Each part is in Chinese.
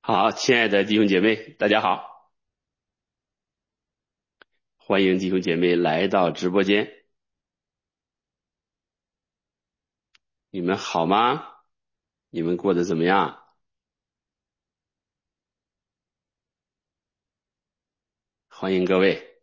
好，亲爱的弟兄姐妹，大家好，欢迎弟兄姐妹来到直播间。你们好吗？你们过得怎么样？欢迎各位，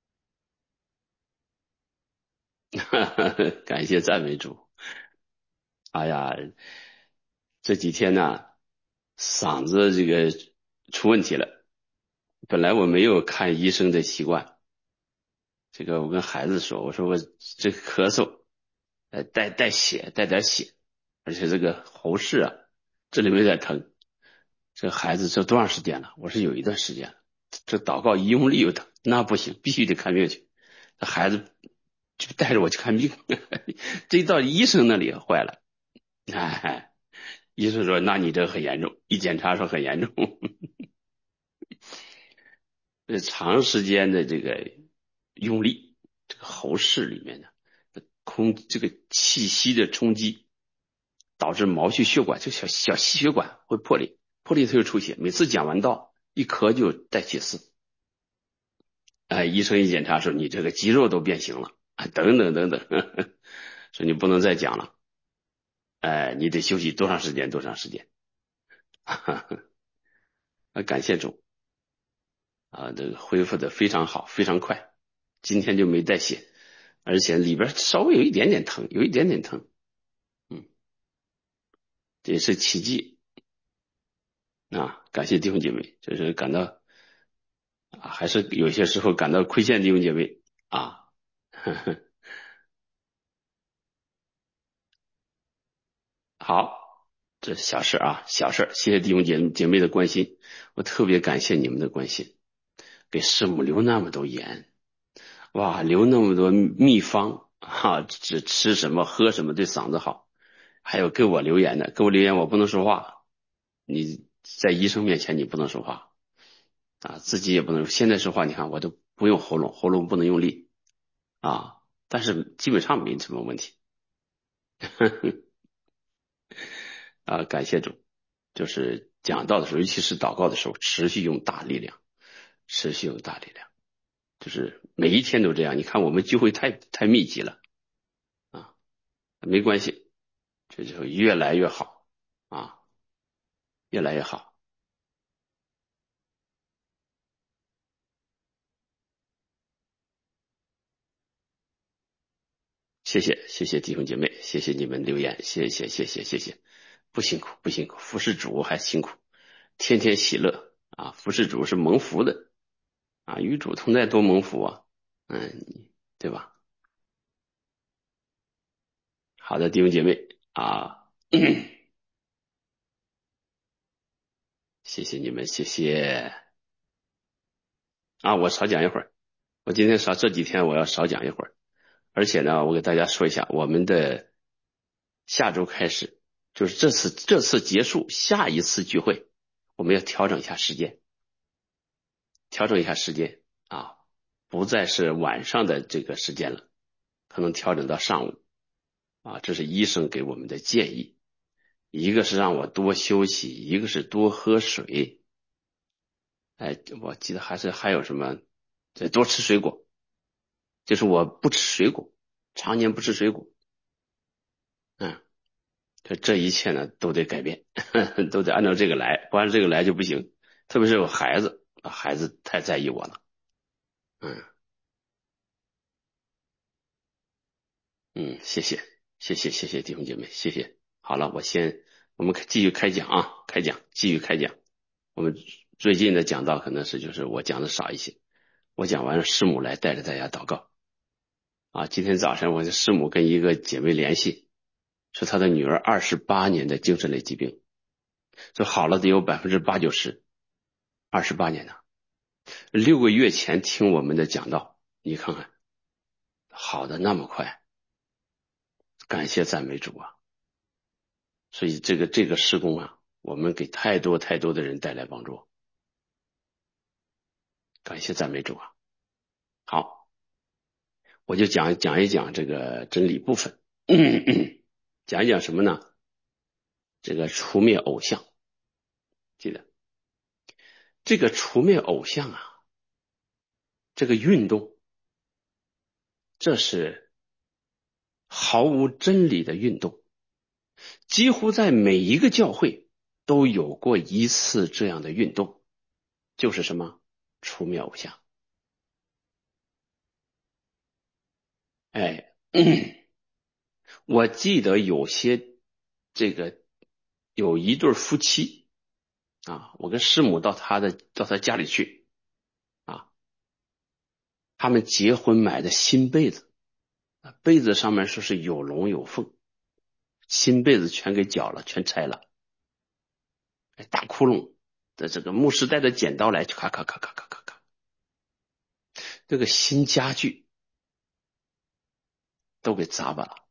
感谢赞美主。哎呀，这几天呢，嗓子这个出问题了。本来我没有看医生的习惯，这个我跟孩子说，我说我这咳嗽，带血，带点血，而且这个喉室啊，这里面有点疼。这孩子这多长时间了？我说有一段时间了。这祷告一用力又疼，那不行，必须得看病去。这孩子就带着我去看病，这一到医生那里坏了。哎，医生说那你这很严重，一检查说很严重。这长时间的这个用力，这个喉室里面的这个气息的冲击，导致毛细血管，这小小细血管会破裂，破裂它就出血。每次讲完道一咳就带血丝。哎，医生一检查说你这个肌肉都变形了，啊，等等等等，说你不能再讲了，哎，你得休息多长时间多长时间。感谢主啊，这个恢复的非常好，非常快，今天就没带血，而且里边稍微有一点点疼，有一点点疼，嗯，这也是奇迹啊！感谢弟兄姐妹，就是感到啊，还是有些时候感到亏欠弟兄姐妹啊。好，这小事啊，小事，谢谢弟兄姐妹的关心，我特别感谢你们的关心，给师母留那么多言，哇，留那么多秘方哈、只吃什么喝什么对嗓子好，还有给我留言的，给我留言我不能说话，你在医生面前你不能说话啊，自己也不能，现在说话你看我都不用喉咙，喉咙不能用力啊，但是基本上没什么问题。啊，感谢主，就是讲道的时候，尤其是祷告的时候，持续用大力量，持续用大力量，就是每一天都这样。你看我们聚会太密集了啊，没关系，这就越来越好啊，越来越好。谢谢谢谢弟兄姐妹，谢谢你们留言，谢谢谢谢谢谢，不辛苦不辛苦，服侍主还辛苦，天天喜乐啊，服侍主是蒙福的啊，与主同在多蒙福啊，对吧？好的，弟兄姐妹啊。谢谢你们，谢谢啊！我少讲一会儿，我今天这几天我要少讲一会儿，而且呢，我给大家说一下，我们的下周开始，就是这次结束，下一次聚会，我们要调整一下时间，调整一下时间啊，不再是晚上的这个时间了，可能调整到上午啊，这是医生给我们的建议，一个是让我多休息，一个是多喝水，哎，我记得还有什么，多吃水果。就是我不吃水果，常年不吃水果，嗯，这一切呢都得改变，都得按照这个来，不按照这个来就不行。特别是有孩子，孩子太在意我了，嗯谢谢谢谢弟兄姐妹，谢谢。好了，我们继续开讲啊，开讲继续开讲。我们最近的讲到可能是就是我讲的少一些，我讲完了师母来带着大家祷告啊。今天早上我的师母跟一个姐妹联系，说她的女儿28年的精神类疾病。这好了得有80%-90%，28年呢，6个月前听我们的讲道，你看看好的那么快，感谢赞美主啊！所以这个施工啊，我们给太多太多的人带来帮助，感谢赞美主啊！好，我就讲一讲这个真理部分，讲一讲什么呢？这个除灭偶像，记得这个除灭偶像啊，这个运动，这是毫无真理的运动，几乎在每一个教会都有过一次这样的运动，就是什么？除灭偶像。哎，我记得有些这个有一对夫妻啊，我跟师母到他家里去啊，他们结婚买的新被子，被子上面说是有龙有凤，新被子全给绞了，全拆了，大窟窿的这个牧师带着剪刀来，咔咔咔咔咔咔咔，这个新家具都给砸吧了，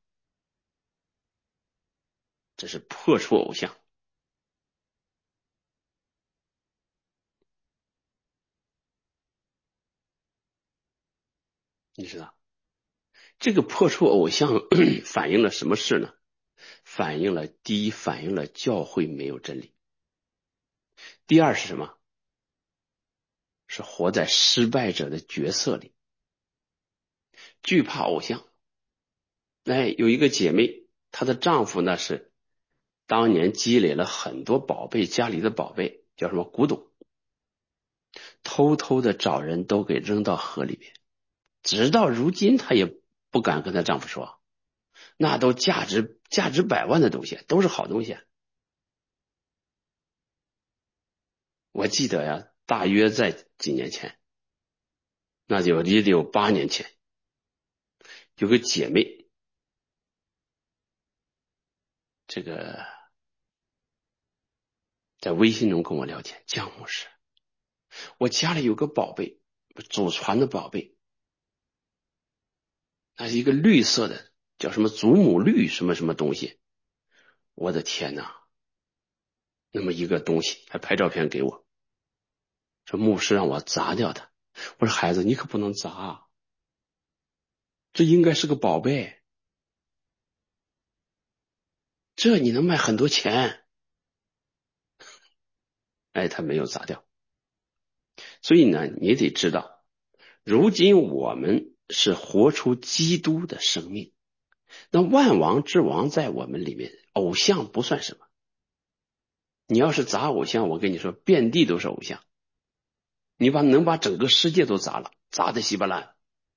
这是破除偶像。你知道这个破除偶像反映了什么事呢？第一，反映了教会没有真理；第二是什么？是活在失败者的角色里，惧怕偶像。哎，有一个姐妹，她的丈夫呢是当年积累了很多宝贝，家里的宝贝叫什么古董，偷偷的找人都给扔到河里边，直到如今她也不敢跟她丈夫说，那都价值百万的东西，都是好东西。我记得呀，大约在几年前，那就也得有8年前，有个姐妹，这个在微信中跟我聊天，姜牧师，我家里有个宝贝，祖传的宝贝，那是一个绿色的，叫什么祖母绿什么什么东西，我的天哪，那么一个东西，还拍照片给我，说牧师让我砸掉它。我说孩子，你可不能砸啊，这应该是个宝贝，这你能卖很多钱。哎，他没有砸掉。所以呢，你得知道，如今我们是活出基督的生命，那万王之王在我们里面，偶像不算什么。你要是砸偶像，我跟你说，遍地都是偶像，你能把整个世界都砸了，砸得稀巴烂。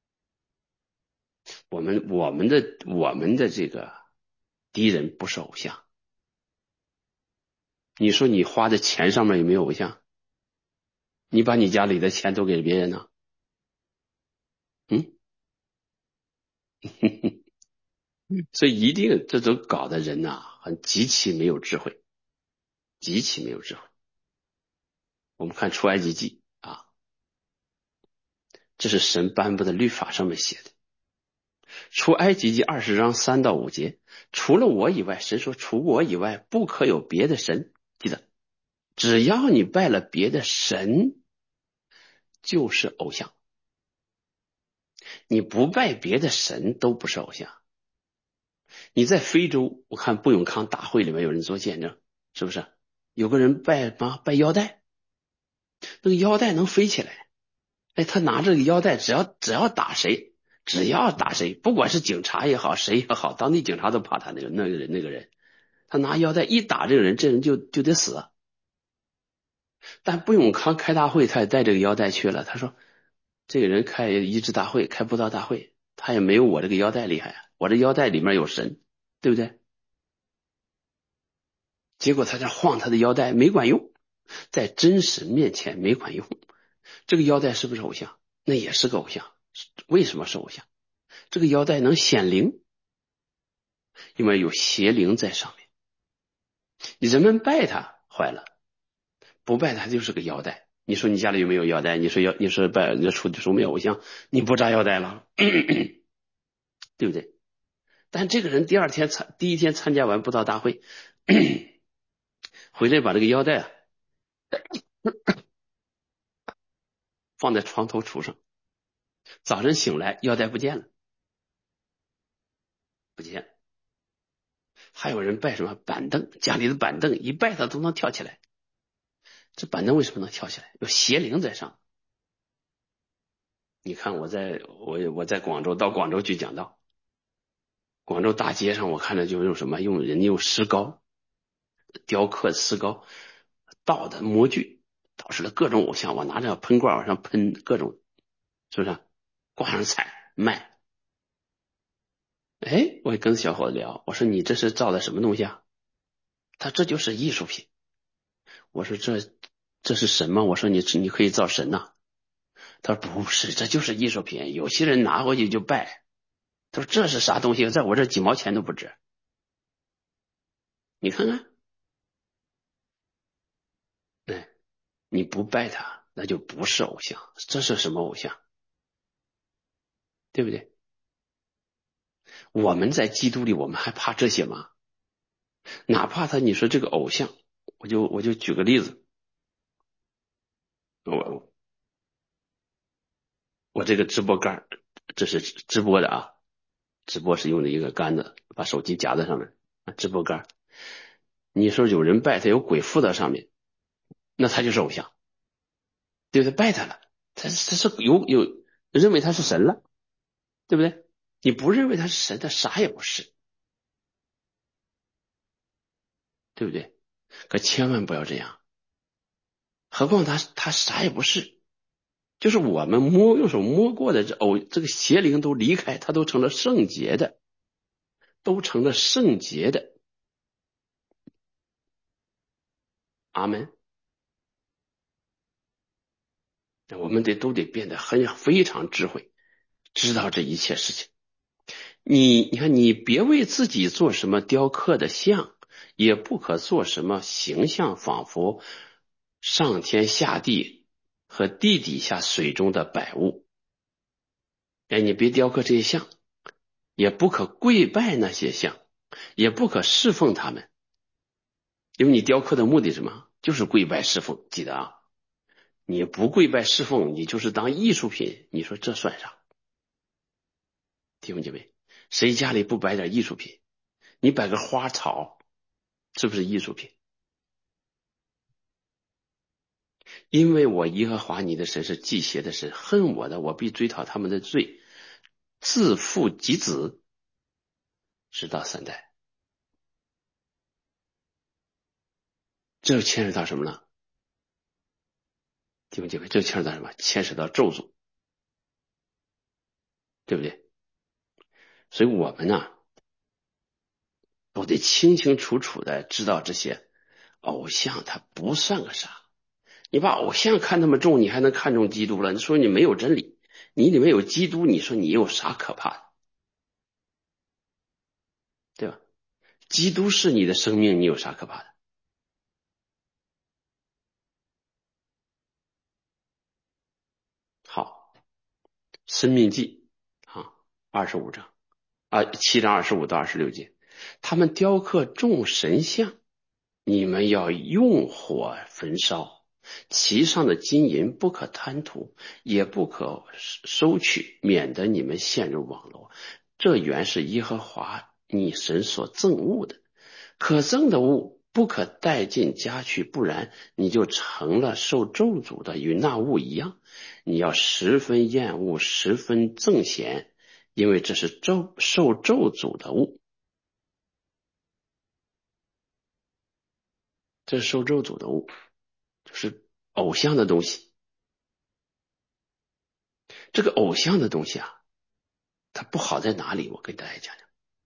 我们的这个敌人不是偶像。你说你花的钱上面有没有偶像？你把你家里的钱都给别人呢？嗯，所以一定这种搞的人呐、极其没有智慧，极其没有智慧。我们看出埃及记啊，这是神颁布的律法上面写的。出埃及记20章3到5节，除了我以外，神说除我以外不可有别的神。记得，只要你拜了别的神，就是偶像。你不拜别的神都不是偶像。你在非洲，我看布永康大会里面有人做见证，是不是？有个人拜什么？拜腰带，那个腰带能飞起来。哎，他拿这个腰带，只要打谁，只要打谁，不管是警察也好，谁也好，当地警察都怕他那个人，他拿腰带一打这个人，这人就得死。但布永康开大会，他也带这个腰带去了。他说，这个人开医治大会，开布道大会，他也没有我这个腰带厉害啊，我这腰带里面有神，对不对？结果他这晃他的腰带没管用，在真实面前没管用。这个腰带是不是偶像？那也是个偶像。为什么是偶像？这个腰带能显灵，因为有邪灵在上面。人们拜它坏了，不拜它就是个腰带。你说你家里有没有腰带？你说拜你除灭偶像，你不扎腰带了，对不对？但这个人第一天参加完布道大会，回来把这个腰带放在床头橱上，早晨醒来腰带不见了，不见。还有人拜什么板凳，家里的板凳一拜他都能跳起来。 这板凳为什么能跳起来？有邪灵在上。你看我在广州，到广州去讲道，广州大街上我看着就用什么，用人家用石膏雕刻石膏倒的模具，导致了各种偶像，我拿着喷罐往上喷各种，是不是？挂上彩卖。哎，我也跟小伙子聊，我说你这是造的什么东西啊？他这就是艺术品。我说这是神吗？我说你可以造神呐、他说不是，这就是艺术品。有些人拿回去就拜。他说这是啥东西？在我这几毛钱都不值。你看看，哎，你不拜他，那就不是偶像。这是什么偶像？对不对？我们在基督里，我们还怕这些吗？哪怕你说这个偶像，我就举个例子，我我这个直播杆，这是直播的啊，直播是用的一个杆子，把手机夹在上面啊，直播杆。你说有人拜他，有鬼附在上面，那他就是偶像，对不对？拜他了，他是有认为他是神了，对不对？你不认为他是神，他啥也不是，对不对？可千万不要这样，何况他啥也不是，就是我们用手摸过的这个邪灵都离开，他都成了圣洁的，都成了圣洁的。阿门。我们都得变得非常智慧，知道这一切事情。你看，你别为自己做什么雕刻的像，也不可做什么形象，仿佛上天下地和地底下水中的百物。哎，你别雕刻这些像，也不可跪拜那些像，也不可侍奉他们，因为你雕刻的目的是什么？就是跪拜侍奉。记得啊，你不跪拜侍奉，你就是当艺术品，你说这算啥？弟兄姐妹，谁家里不摆点艺术品？你摆个花草，是不是艺术品？因为我耶和华你的神是忌邪的神，恨我的，我必追讨他们的罪，自父及子，直到三代。这就牵扯到什么呢？弟兄姐妹，这就牵扯到什么？牵扯到咒诅，对不对？所以我们呢，都得清清楚楚的知道这些偶像它不算个啥。你把偶像看那么重，你还能看重基督了？你说你没有真理，你里面有基督，你说你有啥可怕的？对吧？基督是你的生命，你有啥可怕的？好，《生命记》啊，25章啊7章25到26节，他们雕刻众神像，你们要用火焚烧，其上的金银不可贪图，也不可收取，免得你们陷入网罗。这原是耶和华你神所憎恶的。可憎的物不可带进家去，不然你就成了受咒诅的，与那物一样。你要十分厌恶，十分憎嫌，因为这是受咒诅的物，这是受咒诅的物，就是偶像的东西。这个偶像的东西啊，它不好在哪里？我跟大家讲讲，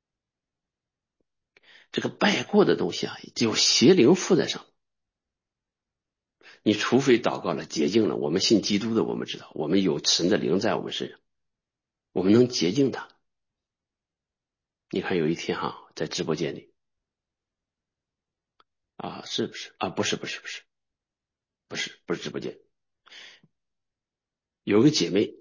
这个拜过的东西啊，有邪灵附在上面。你除非祷告了洁净了，我们信基督的，我们知道我们有神的灵在我们身上，我们能洁净它。你看有一天哈，在直播间里啊，是不是啊？不是直播间，有个姐妹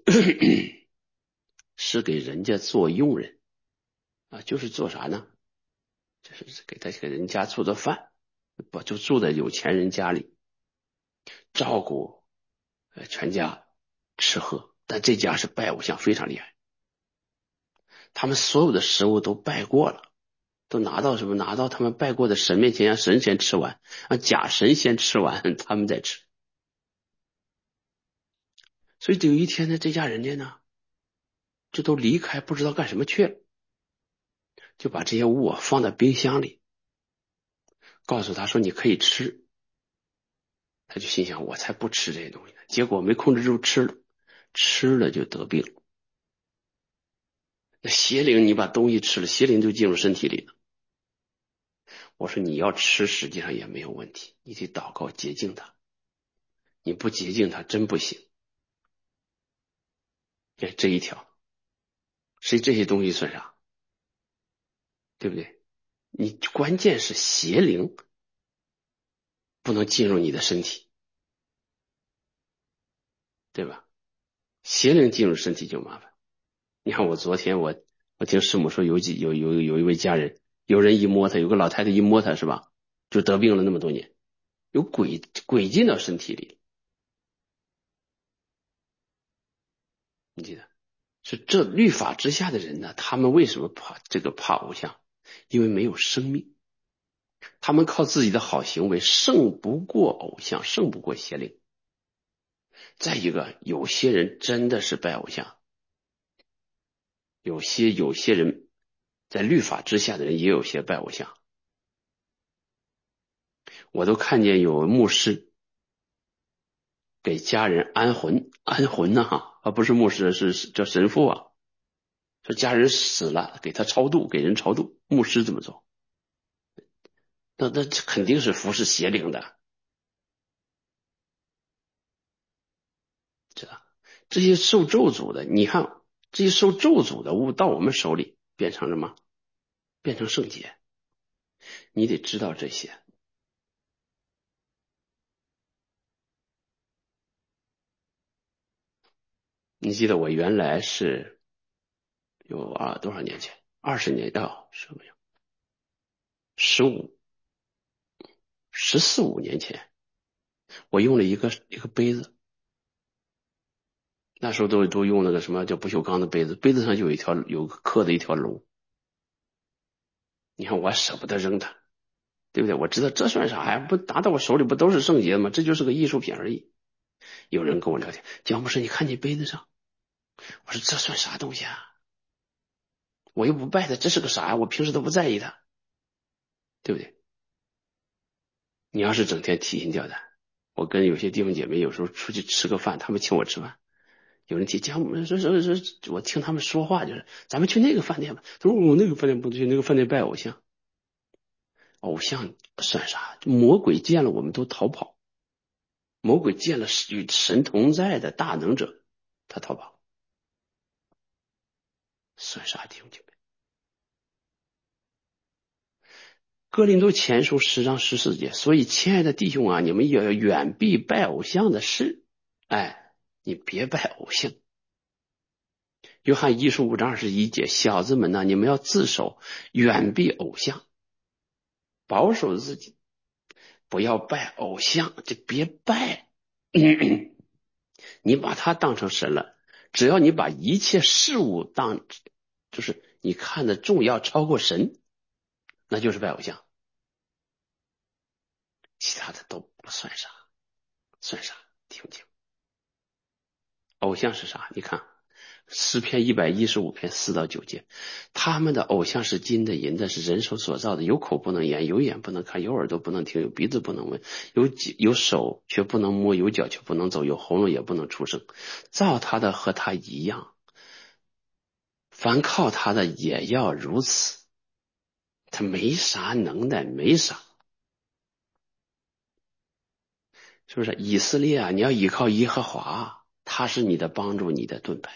是给人家做佣人啊，就是做啥呢？就是给人家做做饭，不就住在有钱人家里，照顾全家吃喝。但这家是拜偶像非常厉害，他们所有的食物都拜过了， 都拿到什么？拿到他们拜过的神面前，让神先吃完，让假神先吃完，他们再吃。所以有一天呢，这家人家呢，就都离开，不知道干什么去了，就把这些物放在冰箱里，告诉他说你可以吃。他就心想我才不吃这些东西呢，结果没控制住吃了，吃了就得病。那邪灵你把东西吃了，邪灵就进入身体里了。我说你要吃实际上也没有问题，你得祷告洁净它，你不洁净它真不行。这一条，所以这些东西算啥？对不对？你关键是邪灵不能进入你的身体，对吧？邪灵进入身体就麻烦。你看我昨天我听师母说有一位家人，有人一摸他，有个老太太一摸他是吧，就得病了那么多年，有鬼进到身体里，你记得？是这律法之下的人呢，他们为什么怕偶像？因为没有生命，他们靠自己的好行为胜不过偶像，胜不过邪灵。再一个，有些人真的是拜偶像，有些人在律法之下的人也有些拜偶像。我都看见有牧师给家人安魂呢、不是牧师，是叫神父啊。说家人死了，给他超度，给人超度，牧师这么做，那肯定是服侍邪灵的，知道？这些受咒诅的，你看这些受咒诅的物到我们手里变成什么？变成圣洁，你得知道这些。你记得我原来是有多少年前？20年什么呀14、15年前，我用了一个杯子，那时候都用那个什么叫不锈钢的杯子，杯子上就有刻的一条龙。你看我还舍不得扔它，对不对？我知道这算啥呀？不拿到我手里不都是圣洁吗？这就是个艺术品而已。有人跟我聊天，姜博士，你看你杯子上，我说这算啥东西啊？我又不拜它，这是个啥呀？我平时都不在意它，对不对？你要是整天提心吊胆，我跟有些弟兄姐妹有时候出去吃个饭，他们请我吃饭，有人提姜博士说，我听他们说话就是，咱们去那个饭店吧。他说我那个饭店不去，那个饭店拜偶像。偶像算啥？魔鬼见了我们都逃跑，魔鬼见了与神同在的大能者，他逃跑，算啥弟兄姐妹？哥林多前书10章14节，所以亲爱的弟兄啊，你们也要远避拜偶像的事。哎，你别拜偶像。约翰15章21节，小子们呐，你们要自守，远避偶像，保守自己，不要拜偶像，就别拜。你把它当成神了，只要你把一切事物就是你看的重要超过神，那就是拜偶像，其他的都不算啥，算啥？听不听？偶像是啥？你看诗篇115篇4到9节，他们的偶像是金的、银的，是人手所造的，有口不能言，有眼不能看，有耳朵不能听，有鼻子不能闻，有手却不能摸，有脚却不能走，有喉咙也不能出声。造他的和他一样，凡靠他的也要如此。他没啥能耐，没啥，是不是？以色列啊，你要依靠耶和华，他是你的帮助，你的盾牌，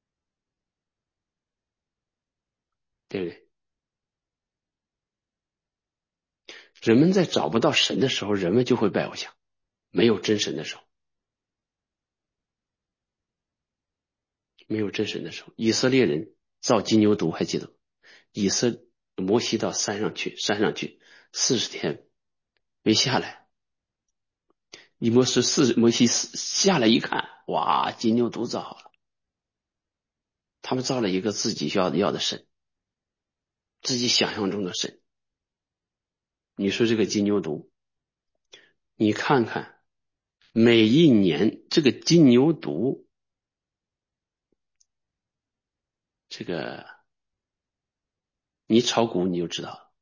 对不对？人们在找不到神的时候，人们就会拜偶像。没有真神的时候，没有真神的时候，以色列人造金牛犊，还记得吗？摩西到山上去40天没下来，摩西下来一看，哇，金牛犊造好了，他们造了一个自己要的神， 自己想象中的神。你说这个金牛犊，你看看每一年这个金牛犊，这个你炒股你就知道了，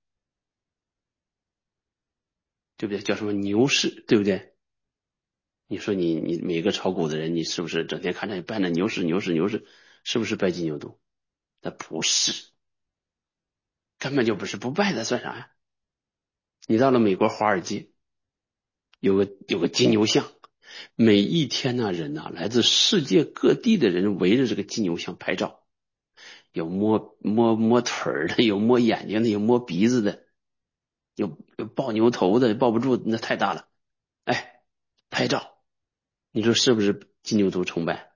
对不对？叫什么牛市，对不对？你说你每个炒股的人，你是不是整天看着拜那牛市牛市牛市，是不是拜金牛犊？那不是，根本就不是，不拜的算啥呀？你到了美国华尔街，有个金牛像，每一天呢，人呐，来自世界各地的人围着这个金牛像拍照，有摸腿儿的，有摸眼睛的，有摸鼻子的，有抱牛头的，抱不住那太大了。哎，拍照，你说是不是金牛犊崇拜？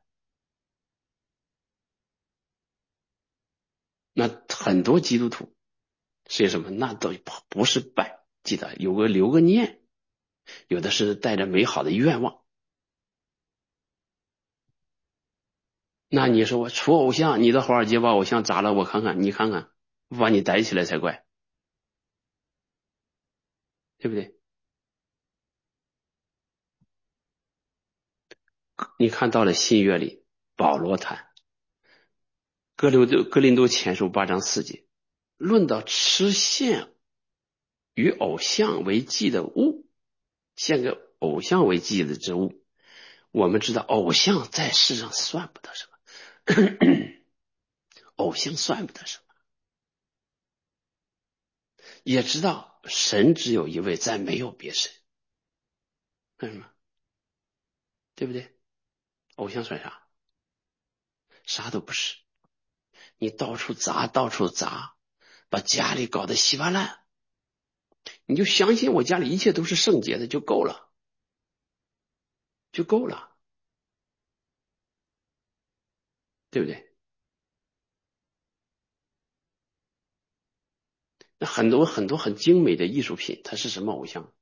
那很多基督徒是什么？那都不是拜，记得留个念，有的是带着美好的愿望。那你说我除偶像，你到华尔街把偶像砸了，我看看，你看看，不把你逮起来才怪，对不对？你看到了新约里，保罗谈哥林多前书8章4节，论到吃献与偶像为祭的物，献给偶像为祭的之物，我们知道偶像在世上算不得什么，偶像算不得什么，也知道神只有一位，再没有别神，为什么？对不对？偶像算啥？啥都不是。你到处砸，到处砸，把家里搞得稀巴烂，你就相信我家里一切都是圣洁的就够了，就够了，对不对？那很多很多很精美的艺术品，它是什么偶像？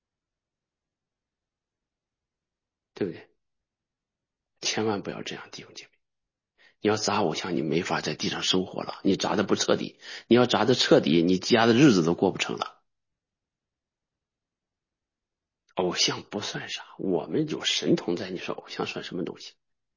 对不对？千万不要这样，弟兄姐妹。你要砸偶像，你没法在地上生活了。你砸的不彻底，你要砸的彻底，你家的日子都过不成了。偶像不算啥，我们有神同在，你说偶像算什么东西？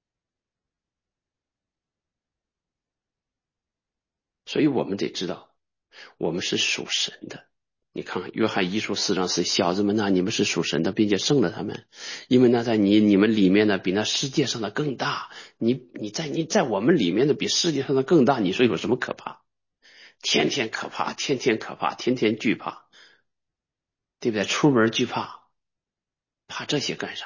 所以我们得知道，我们是属神的。你看约翰一书4章4，小子们呐，你们是属神的，并且胜了他们，因为那在你们里面的比那世界上的更大。你在我们里面的比世界上的更大，你说有什么可怕？天天可怕，天天可怕，天天惧怕，对不对？出门惧怕，怕这些干啥？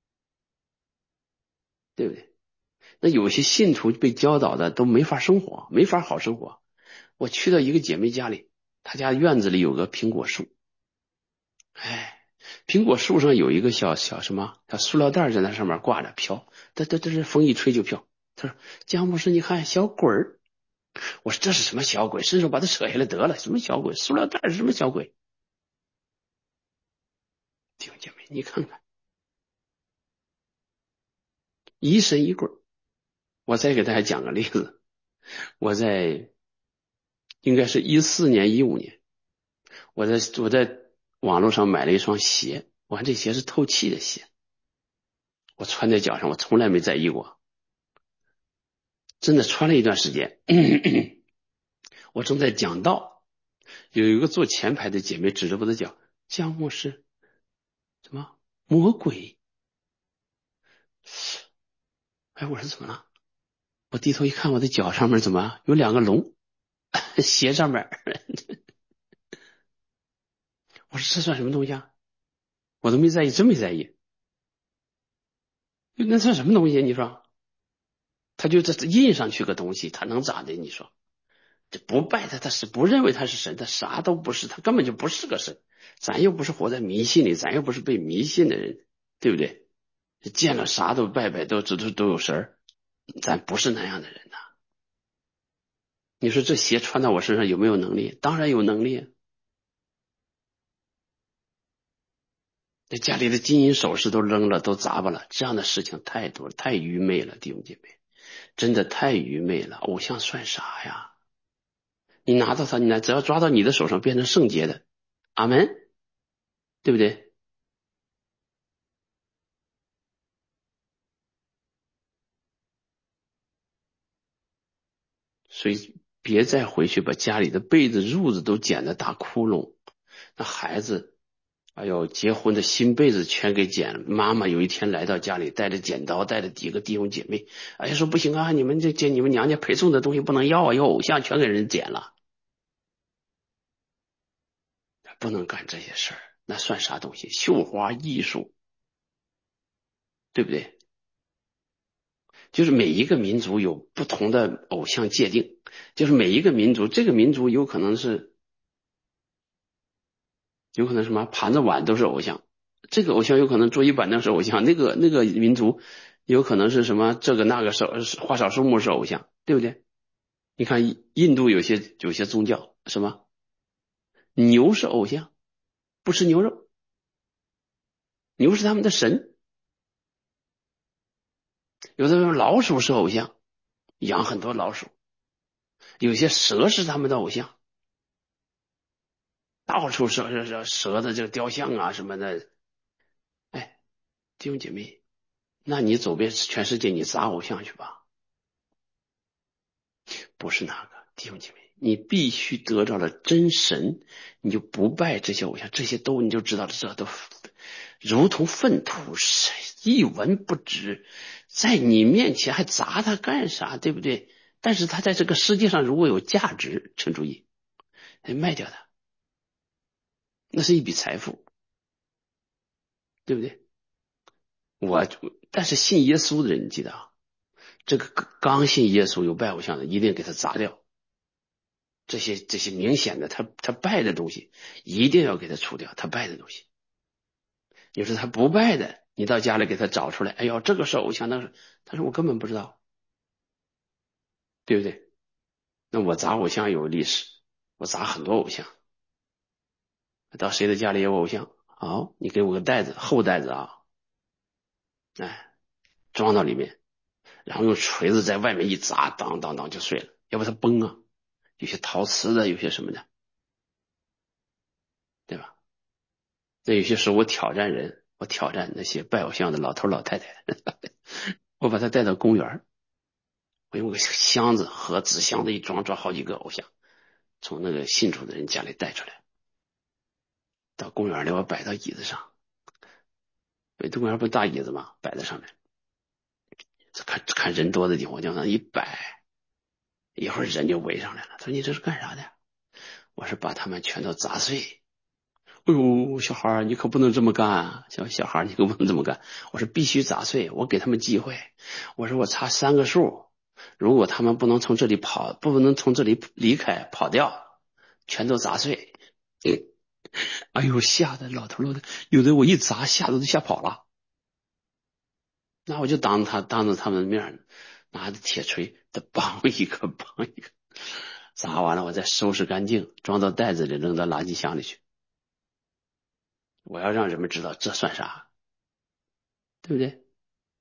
对不对？那有些信徒被教导的都没法生活，没法好生活。我去到一个姐妹家里，她家院子里有个苹果树，哎，苹果树上有一个小什么，小塑料袋在那上面挂着飘，这风一吹就飘。他说：“姜牧师，你看小鬼儿。”我说：“这是什么小鬼？伸手把它扯下来得了，什么小鬼？塑料袋是什么小鬼？”弟兄姐妹，你看看，疑神疑鬼。我再给大家讲个例子，我在应该是14年15年，我在网络上买了一双鞋，我看这鞋是透气的鞋，我穿在脚上，我从来没在意过，真的穿了一段时间。我正在讲道，有一个坐前排的姐妹指着我的脚，姜牧师，什么魔鬼？哎，我说怎么了？我低头一看，我的脚上面怎么有两个龙？鞋上面，我说这算什么东西啊？我都没在意，真没在意。那算什么东西？你说，他就这印上去个东西，他能咋的？你说，这不拜他，他是不认为他是神，他啥都不是，他根本就不是个神。咱又不是活在迷信里，咱又不是被迷信的人，对不对？见了啥都拜拜，都有神儿，咱不是那样的人呐。你说这鞋穿到我身上有没有能力？当然有能力。这家里的金银首饰都扔了，都砸巴了，这样的事情太多了，太愚昧了，弟兄姐妹，真的太愚昧了。偶像算啥呀？ 你拿到它，只要抓到你的手上变成圣洁的，阿门，对不对？所以别再回去把家里的被子、褥子都剪得大窟窿，那孩子，哎呦，结婚的新被子全给剪了。妈妈有一天来到家里，带着剪刀，带着几个弟兄姐妹，哎呀，说不行啊，你们你们娘家陪送的东西不能要啊，要偶像全给人剪了，不能干这些事儿，那算啥东西？绣花艺术，对不对？就是每一个民族有不同的偶像界定，就是每一个民族，这个民族有可能什么盘子碗都是偶像，这个偶像有可能桌椅板凳是偶像，那个民族有可能是什么这个那个是花草树木是偶像，对不对？你看印度有些宗教什么牛是偶像，不吃牛肉，牛是他们的神。有的人老鼠是偶像，养很多老鼠，有些蛇是他们的偶像，到处蛇的这个雕像啊什么的。哎，弟兄姐妹，那你走遍全世界，你砸偶像去吧。不是那个，弟兄姐妹，你必须得到了真神，你就不拜这些偶像，这些都你就知道这都如同粪土，一文不值，在你面前还砸他干啥？对不对？但是他在这个世界上如果有价值，请注意，卖掉它，那是一笔财富，对不对？我但是信耶稣的人，你记得啊，这个刚信耶稣有拜偶像的，一定给他砸掉。这些明显的他拜的东西，一定要给他除掉。他拜的东西，你说他不拜的，你到家里给他找出来，哎呦，这个是偶像，那是他说我根本不知道，对不对？那我砸偶像有历史，我砸很多偶像，到谁的家里有偶像，好，你给我个袋子，厚袋子啊，哎，装到里面，然后用锤子在外面一砸，当当当就碎了，要不它崩啊。有些陶瓷的，有些什么的，对吧？那有些时候我挑战人，我挑战那些拜偶像的老头老太太，我把他带到公园，我用个箱子和纸箱子一装，装好几个偶像，从那个信主的人家里带出来，到公园里我摆到椅子上，公园不是大椅子吗？摆在上面，看看人多的地方，我就往那一摆，一会儿人就围上来了。他说：“你这是干啥的？”我是把他们全都砸碎。哎呦，小孩你可不能这么干啊！小孩你可不能这么干。我说必须砸碎，我给他们机会。我说我差3个数，如果他们不能从这里跑，不能从这里离开跑掉，全都砸碎。哎呦，吓得老头老太，有的我一砸，吓得都吓跑了。那我就当着他们的面，拿着铁锤，他梆一个梆一个，砸完了我再收拾干净，装到袋子里，扔到垃圾箱里去。我要让人们知道这算啥，对不对？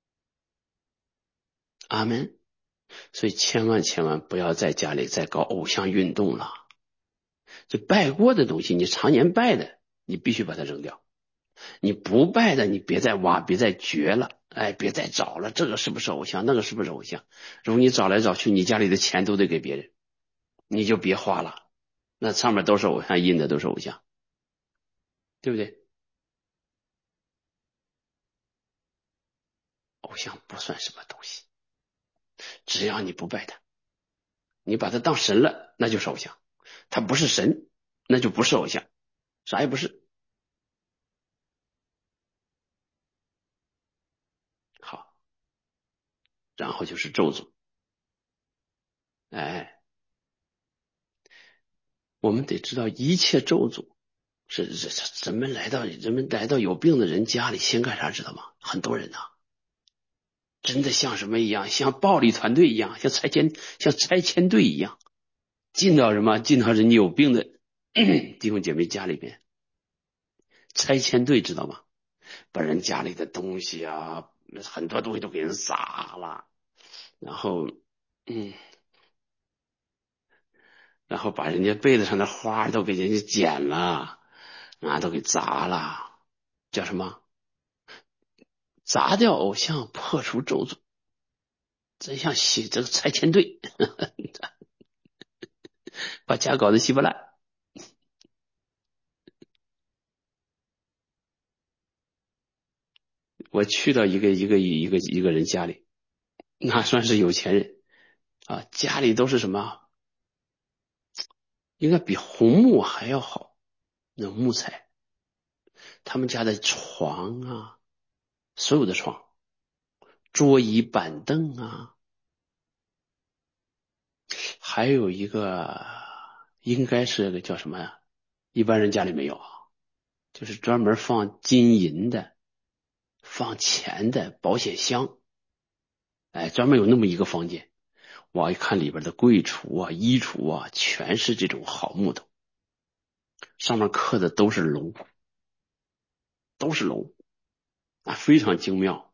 阿门。所以千万不要在家里再搞偶像运动了。这拜过的东西，你常年拜的，你必须把它扔掉。你不拜的，你别再挖，别再掘了，哎，别再找了。这个是不是偶像？那个是不是偶像？如果你找来找去，你家里的钱都得给别人，你就别花了。那上面都是偶像，印的都是偶像，对不对？偶像不算什么东西，只要你不拜他，你把他当神了，那就是偶像。他不是神，那就不是偶像，啥也不是。好，然后就是咒诅。哎，我们得知道一切咒诅是人们来到有病的人家里先干啥知道吗？很多人呐、真的像什么一样，像暴力团队一样，像拆迁队一样，进到人家有病的弟兄姐妹家里边，拆迁队知道吗？把人家里的东西啊，很多东西都给人砸了，然后嗯， 然后把人家被子上的花都给人家剪了，啊，都给砸了，叫什么？砸掉偶像，破除咒诅，真像洗这个拆迁队，把家搞得稀巴烂。我去到一个人家里，那算是有钱人啊，家里都是什么？应该比红木还要好，那木材。他们家的床啊，所有的床、桌椅板凳啊，还有一个应该是个叫什么呀？一般人家里没有啊，就是专门放金银的、放钱的保险箱，哎，专门有那么一个房间。我一看里边的柜橱啊、衣橱啊，全是这种好木头，上面刻的都是龙，都是龙啊，非常精妙。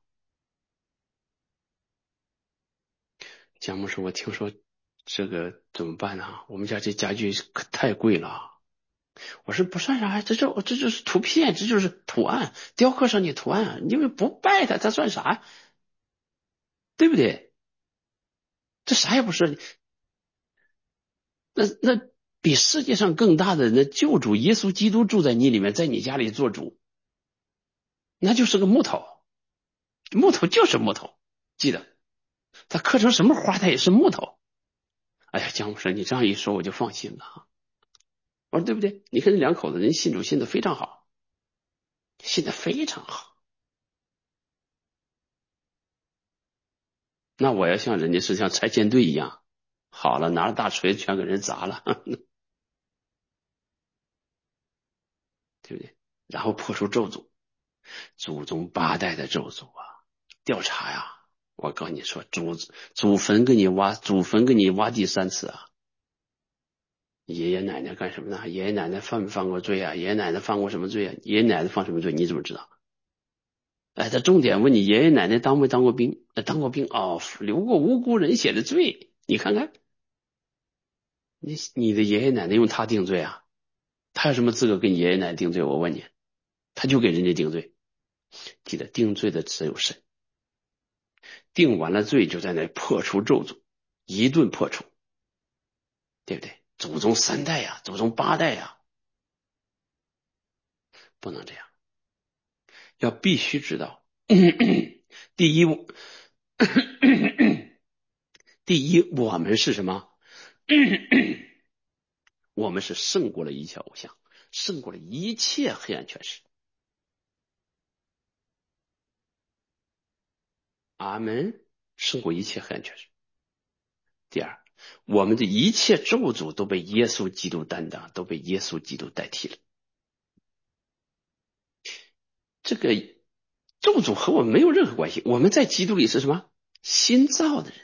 贾木说：“我听说这个怎么办呢？我们家这家具可太贵了。”我说：“不算啥，这就是图片，这就是图案，雕刻上去图案，因为不拜它，它算啥？对不对？这啥也不是。那比世界上更大的那救主耶稣基督住在你里面，在你家里做主，那就是个木头，木头就是木头，记得它刻成什么花，它也是木头。”哎呀，姜老师，你这样一说，我就放心了。我说对不对？你看这两口子人信主信的非常好，信的非常好。那我要像人家是像拆迁队一样，好了，拿着大锤全给人砸了，对不对？然后破除咒诅，祖宗八代的咒诅啊！调查呀，我告诉你说，祖坟给你挖，祖坟给你挖第三次啊！爷爷奶奶干什么呢？爷爷奶奶犯没犯过罪啊？爷爷奶奶犯过什么罪啊？爷爷奶奶犯什么罪？你怎么知道？哎，他重点问你爷爷奶奶当没当过兵？当过兵哦，流过无辜人血的罪。你看看，你的爷爷奶奶用他定罪啊？他有什么资格给你爷爷奶奶定罪？我问你，他就给人家定罪。记得定罪的只有神，定完了罪就在那破除咒诅，一顿破除，对不对？祖宗三代呀，祖宗八代呀，不能这样，要必须知道。第一，第一，我们是什么？我们是胜过了一切偶像，胜过了一切黑暗权势。阿门，胜过一切黑暗权势。第二，我们的一切咒诅都被耶稣基督担当，都被耶稣基督代替了。这个咒诅和我们没有任何关系，我们在基督里是什么？新造的人。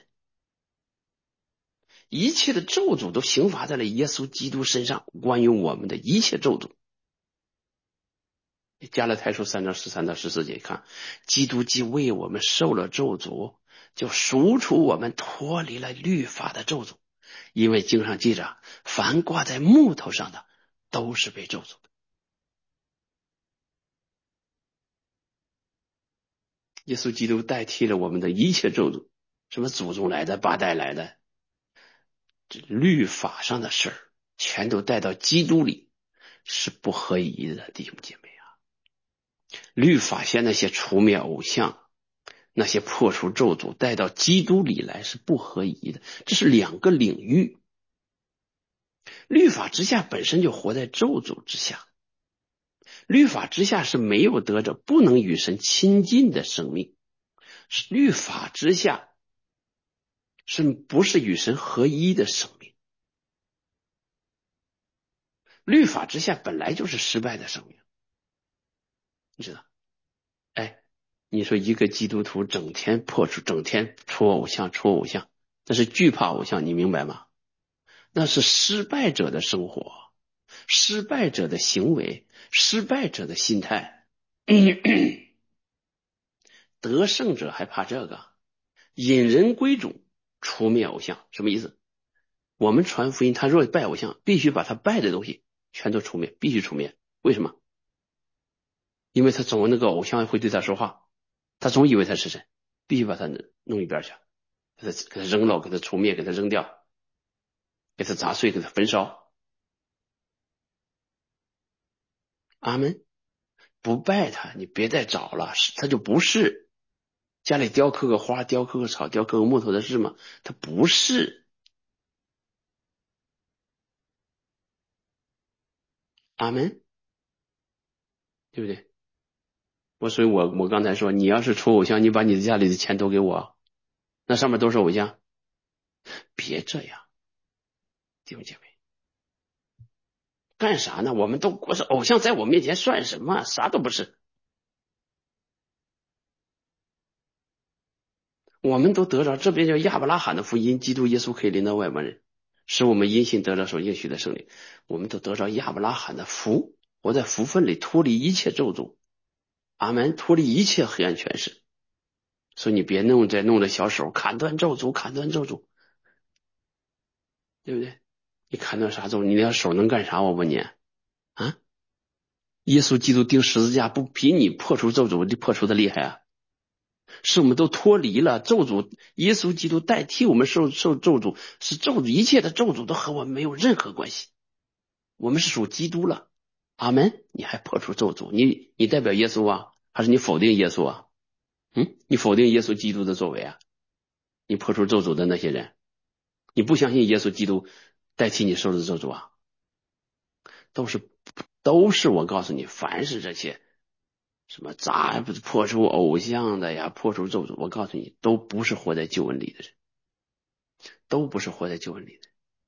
一切的咒诅都刑罚在了耶稣基督身上，关于我们的一切咒诅。加拉太书3章13到14节，看，基督既为我们受了咒诅，就赎出我们脱离了律法的咒诅。因为经上记着，凡挂在木头上的，都是被咒诅的。耶稣基督代替了我们的一切咒诅，什么祖宗来的、八代来的，这律法上的事儿，全都带到基督里，是不合宜的，弟兄姐妹啊！律法先那些除灭偶像，那些破除咒诅，带到基督里来是不合宜的，这是两个领域。律法之下本身就活在咒诅之下，律法之下是没有得着不能与神亲近的生命，律法之下是不是与神合一的生命？律法之下本来就是失败的生命，你知道？哎，你说一个基督徒整天破除，整天出偶像，出偶像，那是惧怕偶像，你明白吗？那是失败者的生活，失败者的行为，失败者的心态。得胜者还怕这个？引人归主，除灭偶像，什么意思？ 我们传福音，他若拜偶像，必须把他拜的东西全都除灭，必须除灭。为什么？因为他总那个偶像会对他说话，他总以为他是神，必须把他弄一边去，给他扔了，给他除灭，给他扔掉，给他砸碎，给他焚烧。阿门。不拜他，你别再找了，他就不是家里雕刻个花、雕刻个草、雕刻个木头的事吗？他不是。阿门，对不对？所以我刚才说，你要是出偶像，你把你的家里的钱都给我，那上面都是偶像，别这样，弟兄姐妹，干啥呢？我们都过是偶像，在我面前算什么？啥都不是。我们都得着，这边叫亚伯拉罕的福音，基督耶稣可以临到外邦人，使我们因信得着所应许的圣灵。我们都得着亚伯拉罕的福，活在福分里，脱离一切咒诅。阿门，脱离一切黑暗权势。所以你别再弄着小手砍断咒诅，砍断咒诅，对不对？你砍断啥咒？你那手能干啥？我问你啊！耶稣基督钉十字架不比你破除咒诅破除的厉害啊？是我们都脱离了咒诅，耶稣基督代替我们受咒诅，是咒诅，一切的咒诅都和我们没有任何关系。我们是属基督了，阿门。你还破除咒诅？你代表耶稣啊，还是你否定耶稣啊？你否定耶稣基督的作为啊？你破除咒诅的那些人，你不相信耶稣基督代替你受的咒诅啊？都是我告诉你，凡是这些什么破除偶像的呀，破除咒诅，我告诉你，都不是活在救恩里的人，都不是活在救恩里的。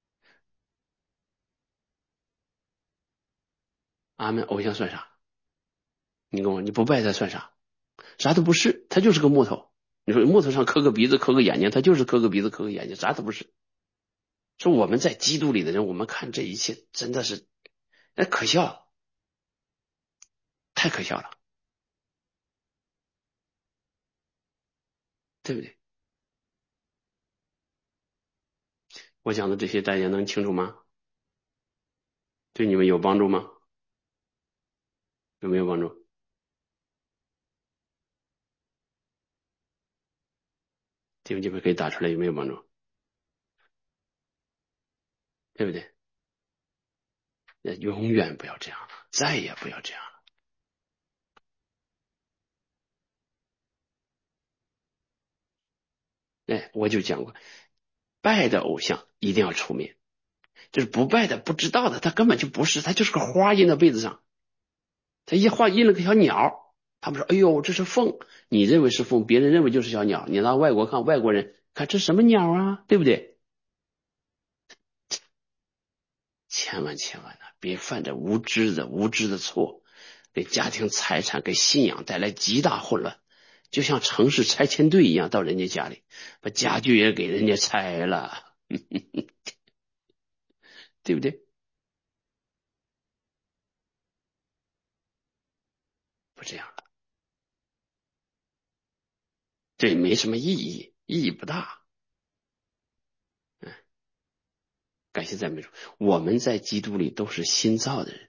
阿门。偶像算啥？你跟我，你不拜他算啥？啥都不是，他就是个木头。你说木头上刻个鼻子，刻个眼睛，他就是刻个鼻子，刻个眼睛，啥都不是。说我们在基督里的人，我们看这一切真的是，可笑，太可笑了，对不对？我讲的这些大家能清楚吗？对你们有帮助吗？有没有帮助？弟兄姐妹可以打出来，有没有帮助？对不对？永远不要这样了，再也不要这样了。我就讲过，拜的偶像一定要除灭，就是不拜的、不知道的，他根本就不是，他就是个花印在被子上，他一画印了个小鸟，他们说：“哎呦，这是凤。”你认为是凤，别人认为就是小鸟。你拿外国看，外国人看这什么鸟啊，对不对？千万千万的别犯这无知的错，给家庭财产、给信仰带来极大混乱，就像城市拆迁队一样，到人家家里把家具也给人家拆了，对不对？不这样了，对，没什么意义，意义不大。感谢赞美主，我们在基督里都是新造的人，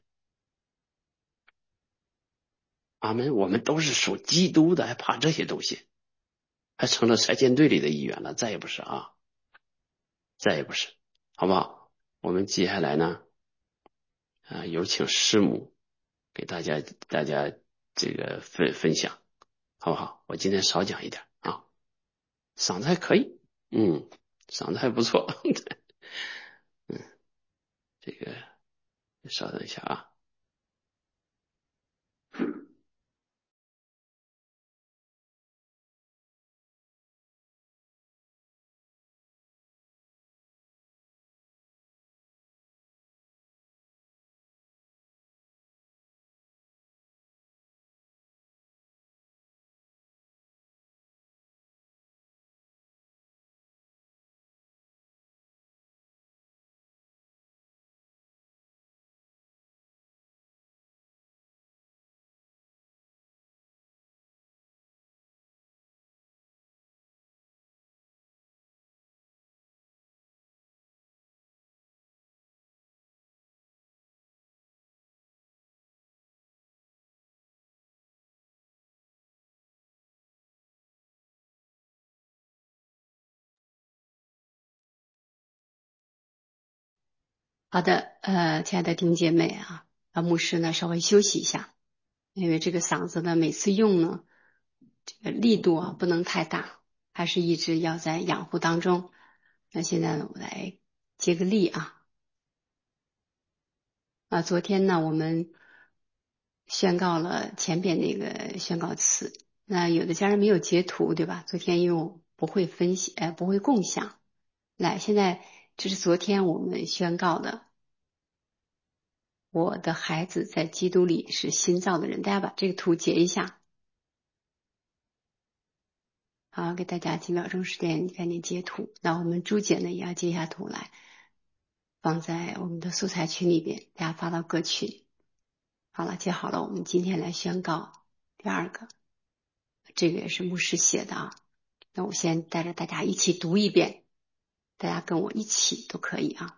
阿门。我们都是属基督的，还怕这些东西？还成了拆迁队里的一员了，再也不是啊，再也不是，好不好？我们接下来呢，有请师母给大家这个分享，好不好？我今天少讲一点啊，嗓子还可以，嗓子还不错，这个稍等一下啊。 好的，亲爱的弟兄姐妹啊，牧师呢稍微休息一下，因为这个嗓子呢每次用呢，这个力度啊不能太大，还是一直要在养护当中。那现在呢，我来接个力啊。昨天呢我们宣告了前边那个宣告词，那有的家人没有截图，对吧？昨天因为我不会分析，不会共享。来，现在这是昨天我们宣告的。我的孩子在基督里是新造的人，大家把这个图截一下。好，给大家几秒钟时间，赶紧截图。那我们朱姐呢也要截一下图来，放在我们的素材群里边，大家发到各群。好了，截好了，我们今天来宣告第二个，这个也是牧师写的啊。那我先带着大家一起读一遍，大家跟我一起都可以啊。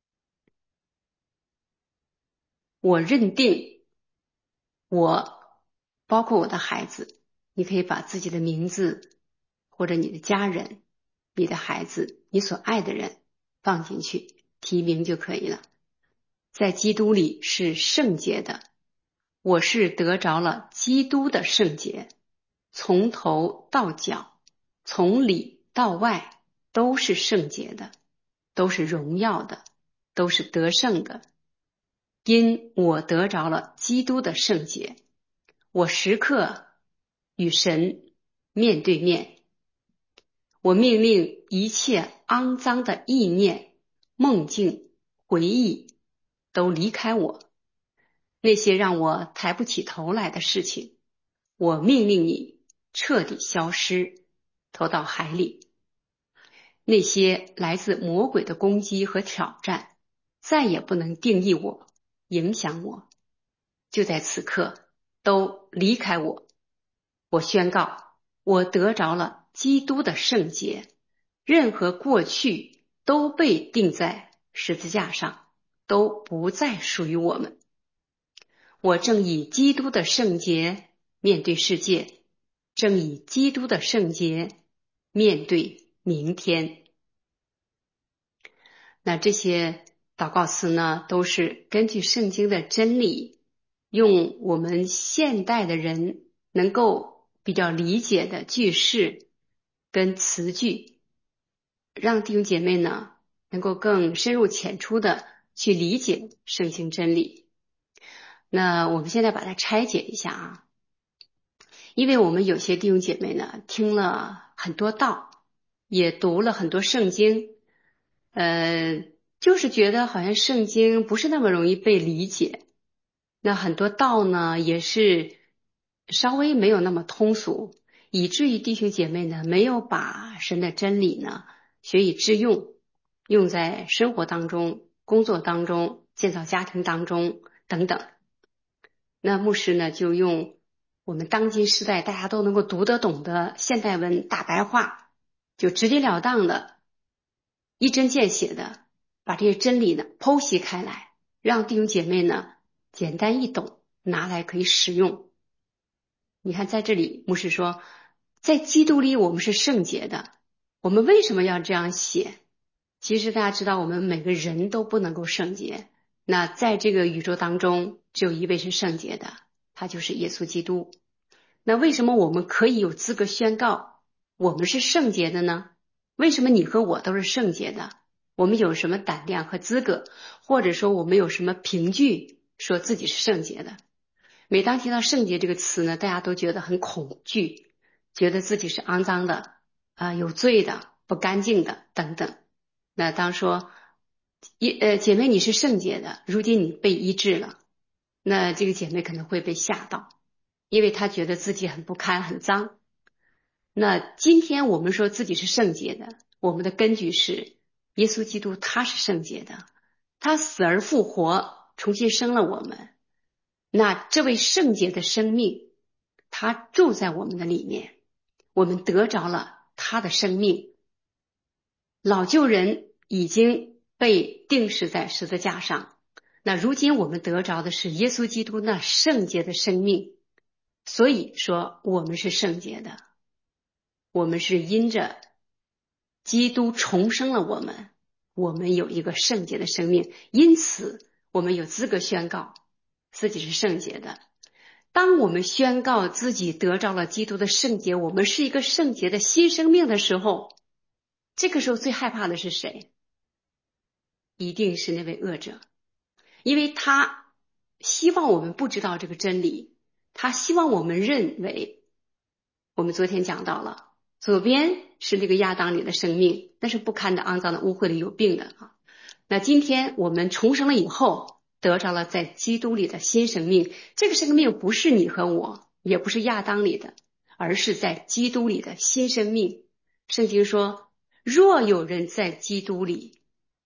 我认定我包括我的孩子，你可以把自己的名字或者你的家人、你的孩子、你所爱的人放进去，提名就可以了。在基督里是圣洁的，我是得着了基督的圣洁，从头到脚，从里到外都是圣洁的，都是荣耀的，都是得胜的。因我得着了基督的圣洁，我时刻与神面对面。我命令一切肮脏的意念、梦境、回忆都离开我，那些让我抬不起头来的事情，我命令你彻底消失，投到海里。那些来自魔鬼的攻击和挑战，再也不能定义我、影响我。就在此刻，都离开我。我宣告，我得着了基督的圣洁，任何过去都被钉在十字架上，都不再属于我们。我正以基督的圣洁面对世界，正以基督的圣洁面对明天。那这些祷告词呢，都是根据圣经的真理，用我们现代的人能够比较理解的句式跟词句，让弟兄姐妹呢能够更深入浅出的去理解圣经真理。那我们现在把它拆解一下啊，因为我们有些弟兄姐妹呢听了很多道，也读了很多圣经，就是觉得好像圣经不是那么容易被理解，那很多道呢也是稍微没有那么通俗，以至于弟兄姐妹呢没有把神的真理呢学以致用，用在生活当中、工作当中、建造家庭当中等等。那牧师呢就用我们当今时代大家都能够读得懂的现代文大白话，就直截了当的一针见血的把这些真理呢剖析开来，让弟兄姐妹呢简单易懂，拿来可以使用。你看在这里牧师说，在基督里我们是圣洁的。我们为什么要这样写？其实大家知道我们每个人都不能够圣洁，那在这个宇宙当中只有一位是圣洁的，他就是耶稣基督。那为什么我们可以有资格宣告我们是圣洁的呢？为什么你和我都是圣洁的？我们有什么胆量和资格，或者说我们有什么凭据说自己是圣洁的？每当提到圣洁这个词呢，大家都觉得很恐惧，觉得自己是肮脏的有罪的、不干净的等等。那当说姐妹你是圣洁的，如今你被医治了，那这个姐妹可能会被吓到，因为她觉得自己很不堪、很脏。那今天我们说自己是圣洁的，我们的根据是耶稣基督他是圣洁的，他死而复活，重新生了我们。那这位圣洁的生命，他住在我们的里面，我们得着了他的生命。老旧人已经被钉死在十字架上，那如今我们得着的是耶稣基督那圣洁的生命，所以说我们是圣洁的，我们是因着基督重生了我们， 我们有一个圣洁的生命，因此我们有资格宣告自己是圣洁的。当我们宣告自己得着了基督的圣洁，我们是一个圣洁的新生命的时候，这个时候最害怕的是谁？一定是那位恶者，因为他希望我们不知道这个真理，他希望我们认为，我们昨天讲到了，左边是那个亚当里的生命，那是不堪的、肮脏的、污秽的、有病的啊。那今天我们重生了以后，得着了在基督里的新生命，这个生命不是你和我，也不是亚当里的，而是在基督里的新生命。圣经说，若有人在基督里，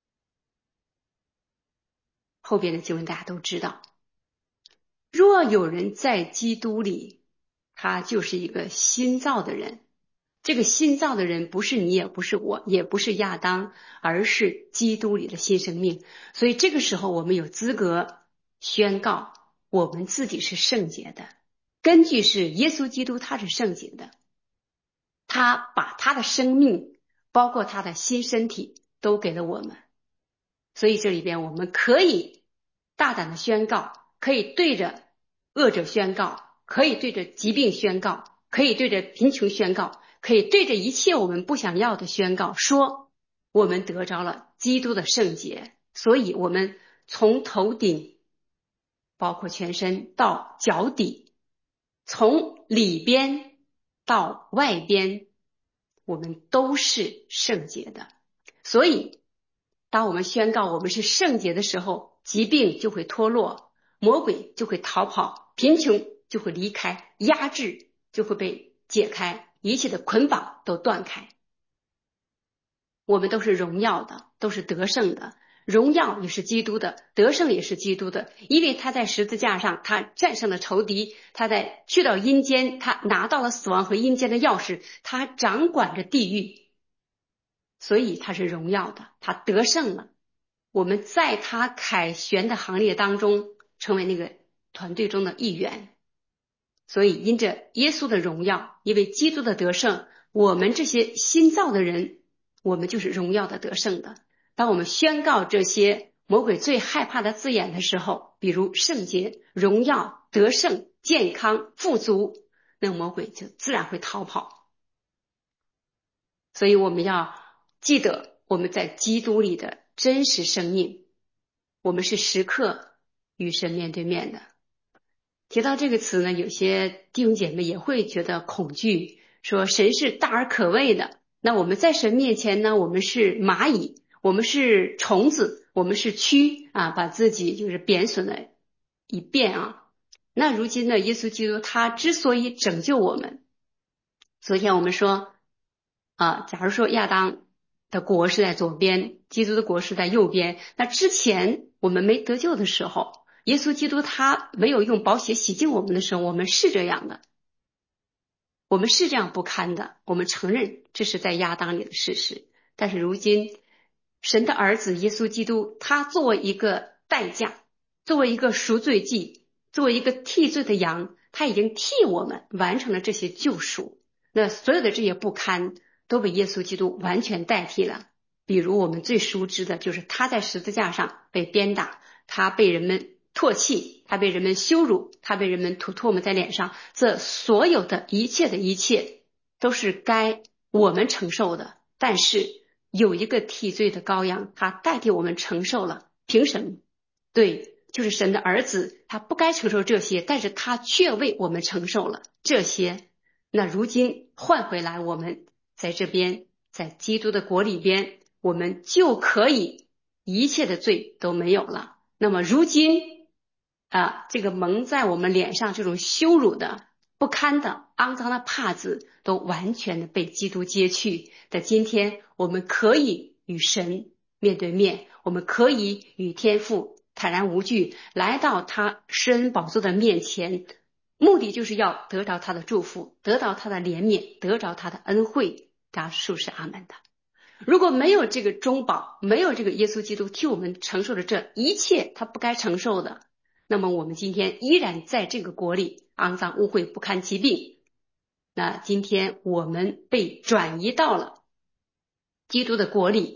后边的经文大家都知道，若有人在基督里，他就是一个新造的人。这个新造的人不是你，也不是我，也不是亚当，而是基督里的新生命。所以这个时候我们有资格宣告我们自己是圣洁的，根据是耶稣基督他是圣洁的，他把他的生命包括他的新身体都给了我们。所以这里边我们可以大胆的宣告，可以对着恶者宣告，可以对着疾病宣告，可以对着贫穷宣告，可以对着一切我们不想要的宣告，说我们得着了基督的圣洁。所以我们从头顶包括全身到脚底，从里边到外边，我们都是圣洁的。所以当我们宣告我们是圣洁的时候，疾病就会脱落，魔鬼就会逃跑，贫穷就会离开，压制就会被解开，一切的捆绑都断开。我们都是荣耀的，都是得胜的，荣耀也是基督的，得胜也是基督的，因为他在十字架上，他战胜了仇敌，他在去到阴间，他拿到了死亡和阴间的钥匙，他掌管着地狱，所以他是荣耀的，他得胜了。我们在他凯旋的行列当中，成为那个团队中的一员。所以因着耶稣的荣耀，因为基督的得胜，我们这些新造的人，我们就是荣耀的得胜的。当我们宣告这些魔鬼最害怕的字眼的时候，比如圣洁、荣耀、得胜、健康、富足，那魔鬼就自然会逃跑。所以我们要记得我们在基督里的真实生命，我们是时刻与神面对面的。提到这个词呢，有些弟兄姐妹也会觉得恐惧，说神是大而可畏的，那我们在神面前呢，我们是蚂蚁，我们是虫子，我们是蛆啊，把自己就是贬损了一遍啊。那如今呢，耶稣基督他之所以拯救我们，昨天我们说啊，假如说亚当的国是在左边，基督的国是在右边，那之前我们没得救的时候，耶稣基督他没有用宝血洗净我们的时候，我们是这样的，我们是这样不堪的，我们承认这是在亚当里的事实。但是如今神的儿子耶稣基督，他作为一个代价，作为一个赎罪祭，作为一个替罪的羊，他已经替我们完成了这些救赎。那所有的这些不堪都被耶稣基督完全代替了。比如我们最熟知的就是他在十字架上被鞭打，他被人们唾弃，他被人们羞辱，他被人们吐唾沫在脸上，这所有的一切的一切都是该我们承受的。但是有一个替罪的羔羊，他代替我们承受了，凭什么？对，就是神的儿子，他不该承受这些，但是他却为我们承受了这些。那如今换回来，我们在这边，在基督的国里边，我们就可以一切的罪都没有了。那么如今这个蒙在我们脸上这种羞辱的、不堪的、肮脏的帕子，都完全的被基督揭去的今天，我们可以与神面对面，我们可以与天父坦然无惧来到他施恩宝座的面前，目的就是要得着他的祝福，得到他的怜悯，得着他的恩惠。大家是不是阿门的？如果没有这个中保，没有这个耶稣基督替我们承受的这一切他不该承受的，那么我们今天依然在这个国里肮脏污秽不堪疾病。那今天我们被转移到了基督的国里，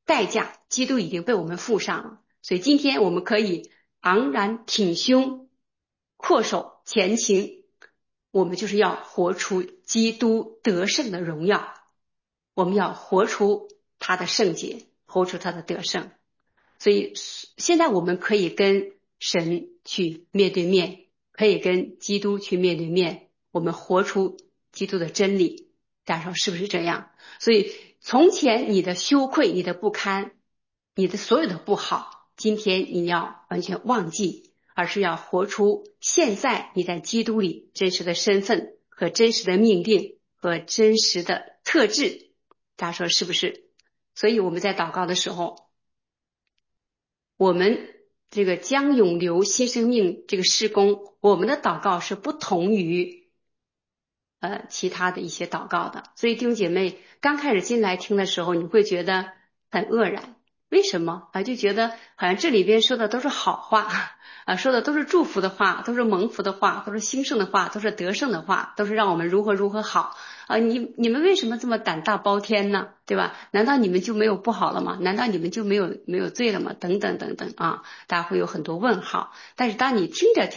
代价，基督已经被我们付上了。所以今天我们可以昂然挺胸，阔手前行，我们就是要活出基督得胜的荣耀，我们要活出他的圣洁，活出他的得胜。所以现在我们可以跟神去面对面，可以跟基督去面对面，我们活出基督的真理。大家说是不是这样？所以从前你的羞愧，你的不堪，你的所有的不好，今天你要完全忘记，而是要活出现在你在基督里真实的身份和真实的命定和真实的特质。大家说是不是？所以我们在祷告的时候，我们这个将永留新生命这个事工，我们的祷告是不同于其他的一些祷告的。所以弟兄姐妹刚开始进来听的时候，你会觉得很愕然，为什么就觉得好像这里边说的都是好话说的都是祝福的话，都是蒙福的话，都是兴盛的话，都是得胜的话，都是让我们如何如何好你们为什么这么胆大包天呢？对吧？难道你们就没有不好了吗？难道你们就没有罪了吗？等等等等大家会有很多问号。但是当你听着，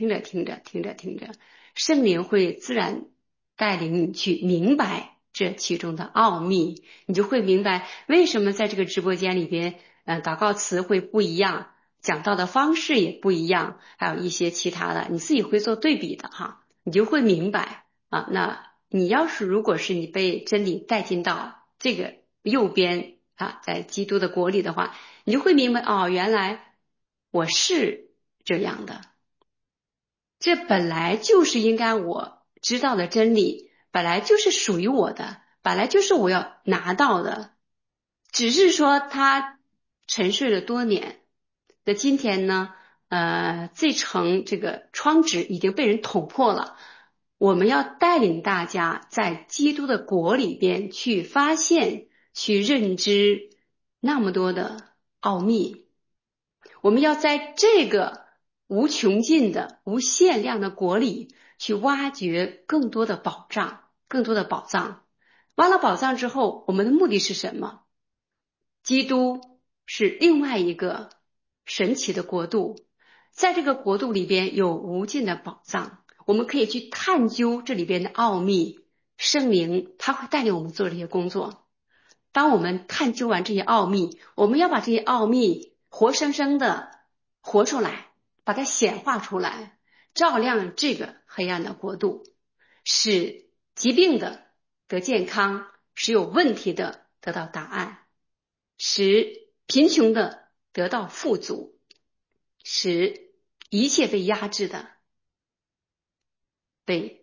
圣灵会自然带领你去明白这其中的奥秘，你就会明白为什么在这个直播间里边祷告词会不一样，讲到的方式也不一样，还有一些其他的，你自己会做对比的你就会明白那你要是如果是你被真理带进到这个右边在基督的国里的话，你就会明白原来我是这样的，这本来就是应该我知道的真理，本来就是属于我的，本来就是我要拿到的，只是说它沉睡了多年。那今天呢，这层这个窗纸已经被人捅破了，我们要带领大家在基督的国里边去发现、去认知那么多的奥秘。我们要在这个无穷尽的、无限量的国里去挖掘更多的宝藏，更多的宝藏。挖了宝藏之后，我们的目的是什么？基督是另外一个神奇的国度，在这个国度里边有无尽的宝藏，我们可以去探究这里边的奥秘。圣灵他会带领我们做这些工作。当我们探究完这些奥秘，我们要把这些奥秘活生生的活出来，把它显化出来，照亮这个黑暗的国度，使疾病的得健康，使有问题的得到答案，使贫穷的得到富足，使一切被压制的被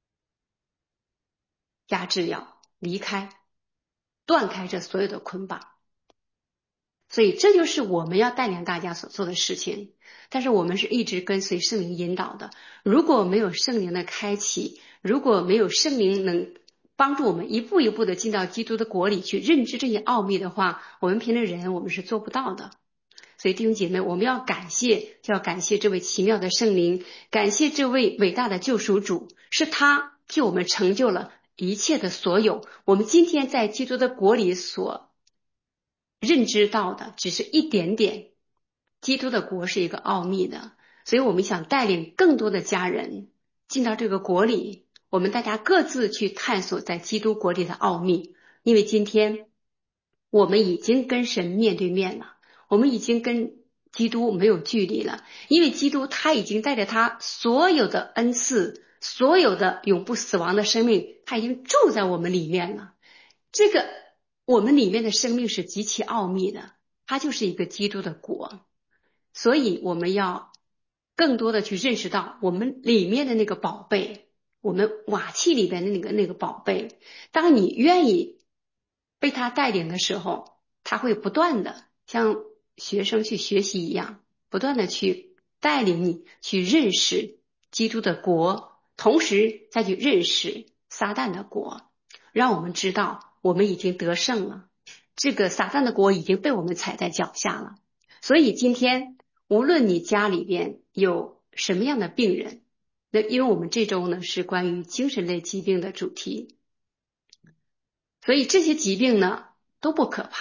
压制要离开，断开这所有的捆绑。所以这就是我们要带领大家所做的事情，但是我们是一直跟随圣灵引导的。如果没有圣灵的开启，如果没有圣灵能帮助我们一步一步的进到基督的国里去认知这些奥秘的话，我们凭着人我们是做不到的。所以弟兄姐妹，我们要感谢这位奇妙的圣灵，感谢这位伟大的救赎主，是他替我们成就了一切的所有。我们今天在基督的国里所认知到的只是一点点，基督的国是一个奥秘的，所以我们想带领更多的家人进到这个国里，我们大家各自去探索在基督国里的奥秘。因为今天我们已经跟神面对面了，我们已经跟基督没有距离了，因为基督他已经带着他所有的恩赐，所有的永不死亡的生命，他已经住在我们里面了。这个我们里面的生命是极其奥秘的，它就是一个基督的国，所以我们要更多的去认识到我们里面的那个宝贝，我们瓦器里边的那个宝贝。当你愿意被他带领的时候，他会不断的像学生去学习一样，不断的去带领你去认识基督的国，同时再去认识撒旦的国，让我们知道我们已经得胜了，这个撒旦的国已经被我们踩在脚下了。所以今天无论你家里边有什么样的病人，那因为我们这周呢是关于精神类疾病的主题，所以这些疾病呢都不可怕，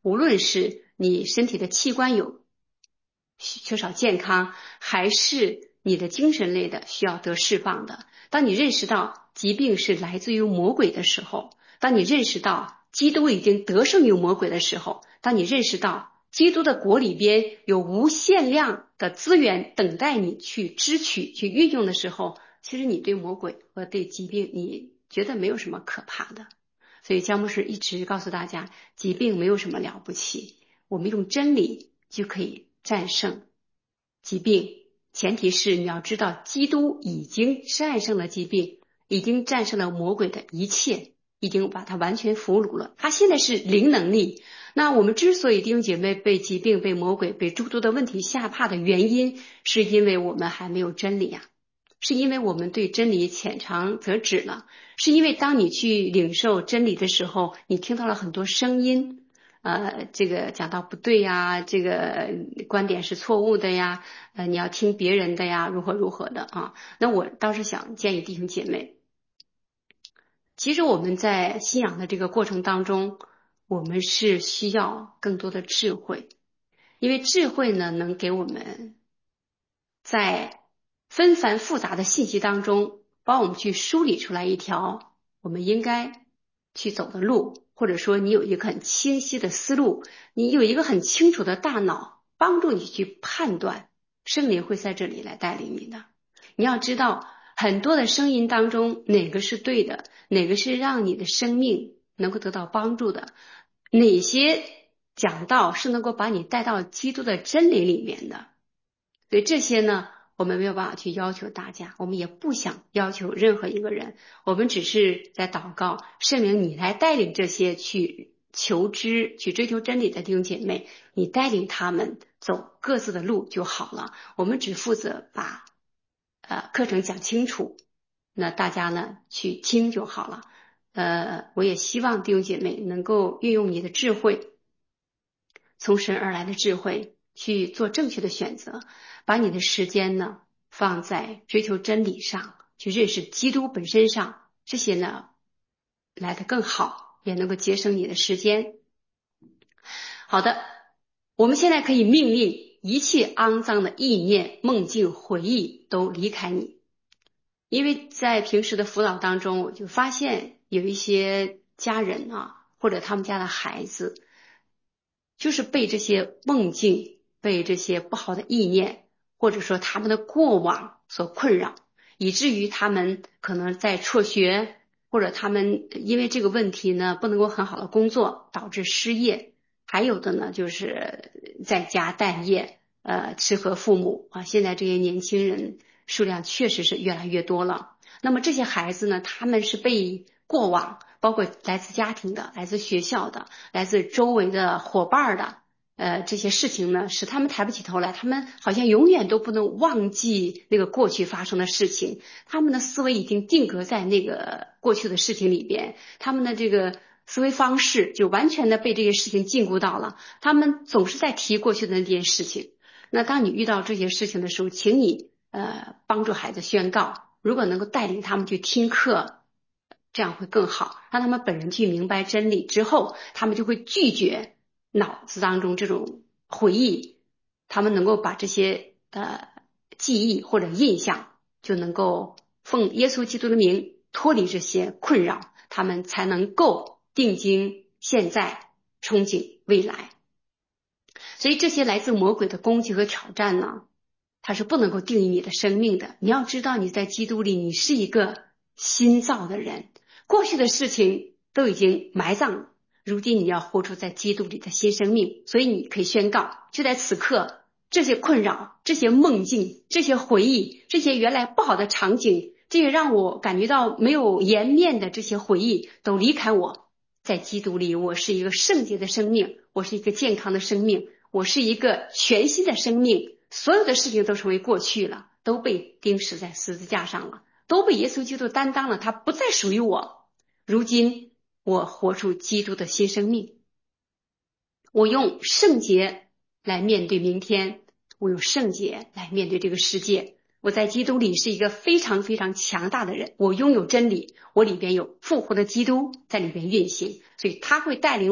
无论是你身体的器官有缺少健康，还是你的精神类的需要得释放的。当你认识到疾病是来自于魔鬼的时候，当你认识到基督已经得胜于魔鬼的时候，当你认识到基督的国里边有无限量的资源等待你去支取、去运用的时候，其实你对魔鬼和对疾病，你觉得没有什么可怕的。所以姜牧师一直告诉大家，疾病没有什么了不起，我们用真理就可以战胜疾病。前提是你要知道，基督已经战胜了疾病，已经战胜了魔鬼的一切，已经把它完全俘虏了。他现在是零能力。那我们之所以弟兄姐妹被疾病、被魔鬼、被诸多的问题吓怕的原因，是因为我们还没有真理啊，是因为我们对真理浅尝辄止了，是因为当你去领受真理的时候，你听到了很多声音，这个讲到不对呀，这个观点是错误的呀，你要听别人的呀，如何如何的啊。那我倒是想建议弟兄姐妹，其实我们在信仰的这个过程当中，我们是需要更多的智慧，因为智慧呢，能给我们在纷繁复杂的信息当中，帮我们去梳理出来一条我们应该去走的路，或者说你有一个很清晰的思路，你有一个很清楚的大脑，帮助你去判断，圣灵会在这里来带领你的。你要知道，很多的声音当中，哪个是对的，哪个是让你的生命能够得到帮助的，哪些讲道是能够把你带到基督的真理里面的。所以这些呢，我们没有办法去要求大家，我们也不想要求任何一个人，我们只是在祷告，圣灵你来带领这些去求知、去追求真理的弟兄姐妹，你带领他们走各自的路就好了。我们只负责把课程讲清楚，那大家呢去听就好了。我也希望弟兄姐妹能够运用你的智慧，从神而来的智慧去做正确的选择，把你的时间呢放在追求真理上，去认识基督本身上，这些呢来得更好，也能够节省你的时间。好的，我们现在可以命令一切肮脏的意念、梦境、回忆都离开你。因为在平时的辅导当中，我就发现有一些家人啊，或者他们家的孩子，就是被这些梦境、被这些不好的意念，或者说他们的过往所困扰，以至于他们可能在辍学，或者他们因为这个问题呢不能够很好的工作，导致失业，还有的呢就是在家待业，吃喝父母啊。现在这些年轻人数量确实是越来越多了。那么这些孩子呢，他们是被过往，包括来自家庭的、来自学校的、来自周围的伙伴的，这些事情呢，使他们抬不起头来，他们好像永远都不能忘记那个过去发生的事情，他们的思维已经定格在那个过去的事情里边，他们的这个思维方式就完全的被这些事情禁锢到了，他们总是在提过去的那件事情。那当你遇到这些事情的时候，请你帮助孩子宣告，如果能够带领他们去听课，这样会更好，让他们本人去明白真理之后，他们就会拒绝脑子当中这种回忆，他们能够把这些记忆或者印象，就能够奉耶稣基督的名脱离这些困扰，他们才能够定睛现在，憧憬未来。所以这些来自魔鬼的攻击和挑战呢，它是不能够定义你的生命的。你要知道你在基督里，你是一个新造的人，过去的事情都已经埋葬了，如今你要活出在基督里的新生命。所以你可以宣告，就在此刻，这些困扰、这些梦境、这些回忆、这些原来不好的场景，这些让我感觉到没有颜面的这些回忆都离开我。在基督里，我是一个圣洁的生命，我是一个健康的生命，我是一个全新的生命，所有的事情都成为过去了，都被钉死在十字架上了，都被耶稣基督担当了，它不再属于我。如今我活出基督的新生命，我用圣洁来面对明天，我用圣洁来面对这个世界。我在基督里是一个非常非常强大的人，我拥有真理，我里边有复活的基督在里边运行，所以他会带领我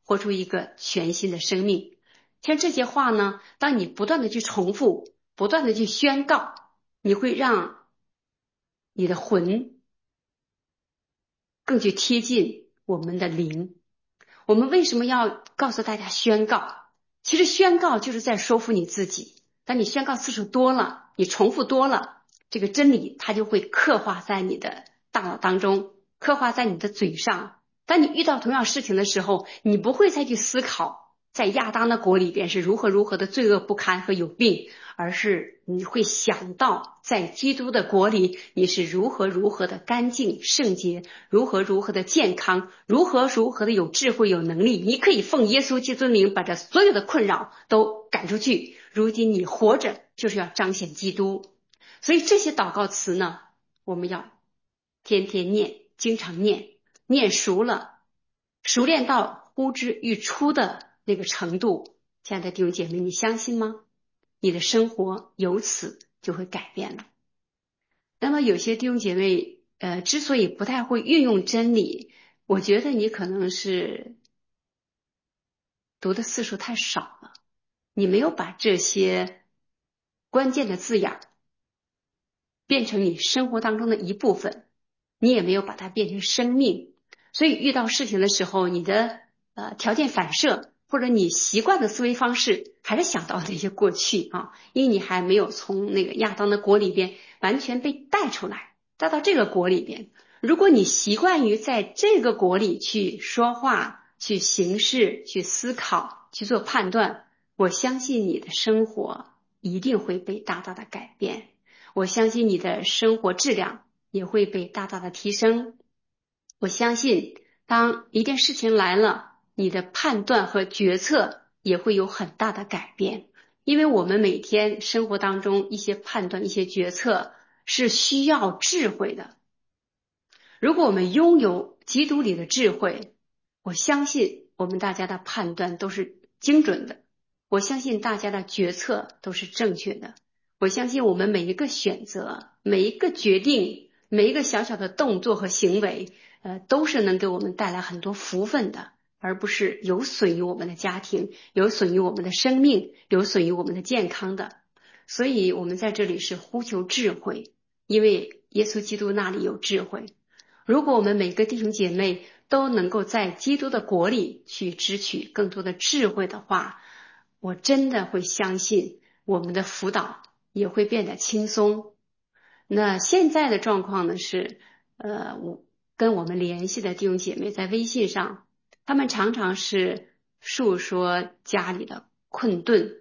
活出一个全新的生命。像这些话呢，当你不断的去重复，不断的去宣告，你会让你的魂更去贴近我们的灵。我们为什么要告诉大家宣告？其实宣告就是在说服你自己。当你宣告次数多了，你重复多了，这个真理它就会刻画在你的大脑当中，刻画在你的嘴上。当你遇到同样事情的时候，你不会再去思考在亚当的国里边是如何的罪恶不堪和有病，而是你会想到在基督的国里你是如何的干净圣洁，如何的健康，如何的有智慧有能力，你可以奉耶稣基督的名把这所有的困扰都赶出去。如今你活着就是要彰显基督，所以这些祷告词呢，我们要天天念，经常念，念熟了，熟练到呼之欲出的那个程度。亲爱的弟兄姐妹，你相信吗？你的生活由此就会改变了。那么有些弟兄姐妹之所以不太会运用真理，我觉得你可能是读的次数太少了，你没有把这些关键的字眼变成你生活当中的一部分，你也没有把它变成生命，所以遇到事情的时候，你的条件反射或者你习惯的思维方式还是想到那些过去啊，因为你还没有从那个亚当的国里边完全被带出来，带到这个国里边。如果你习惯于在这个国里去说话、去行事、去思考、去做判断，我相信你的生活一定会被大大的改变。我相信你的生活质量也会被大大的提升。我相信当一件事情来了，你的判断和决策也会有很大的改变。因为我们每天生活当中一些判断、一些决策是需要智慧的。如果我们拥有基督里的智慧，我相信我们大家的判断都是精准的，我相信大家的决策都是正确的，我相信我们每一个选择、每一个决定、每一个小小的动作和行为，都是能给我们带来很多福分的，而不是有损于我们的家庭、有损于我们的生命、有损于我们的健康的。所以我们在这里是呼求智慧，因为耶稣基督那里有智慧。如果我们每个弟兄姐妹都能够在基督的国里去支取更多的智慧的话，我真的会相信我们的辅导也会变得轻松。那现在的状况呢是，我跟我们联系的弟兄姐妹在微信上，他们常常是述说家里的困顿。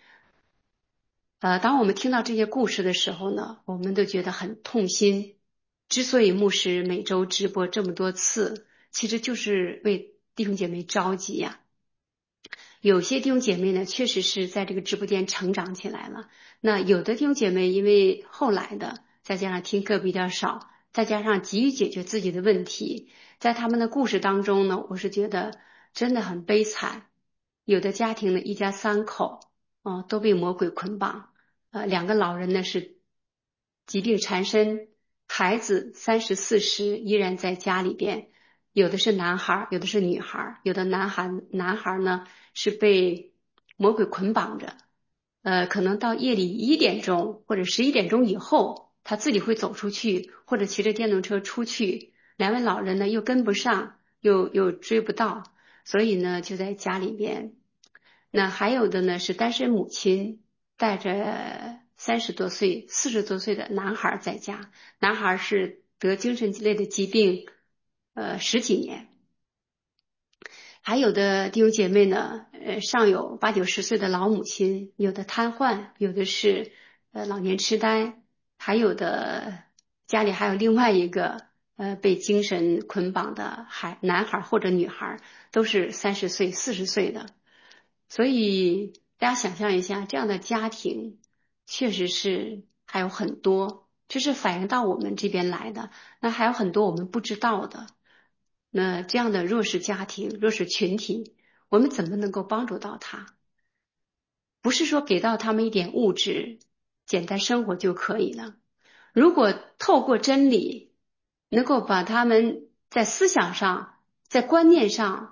当我们听到这些故事的时候呢，我们都觉得很痛心。之所以牧师每周直播这么多次，其实就是为弟兄姐妹着急呀。有些弟兄姐妹呢，确实是在这个直播间成长起来了。那有的弟兄姐妹因为后来的，再加上听课比较少，再加上急于解决自己的问题，在他们的故事当中呢，我是觉得真的很悲惨。有的家庭呢，一家三口都被魔鬼捆绑，两个老人呢是疾病缠身，孩子30、40依然在家里边，有的是男孩，有的是女孩，有的男孩呢是被魔鬼捆绑着，可能到夜里1点钟或者11点钟以后，他自己会走出去，或者骑着电动车出去，两位老人呢又跟不上，又追不到，所以呢就在家里边。那还有的呢是单身母亲带着30多岁、40多岁的男孩在家，男孩是得精神类的疾病10几年。还有的弟兄姐妹呢，上有80、90岁的老母亲，有的瘫痪，有的是老年痴呆，还有的家里还有另外一个被精神捆绑的男孩或者女孩，都是30岁、40岁的。所以大家想象一下，这样的家庭确实是还有很多，这是反映到我们这边来的，那还有很多我们不知道的。那这样的弱势家庭、弱势群体，我们怎么能够帮助到他？不是说给到他们一点物质，简单生活就可以了。如果透过真理，能够把他们在思想上、在观念上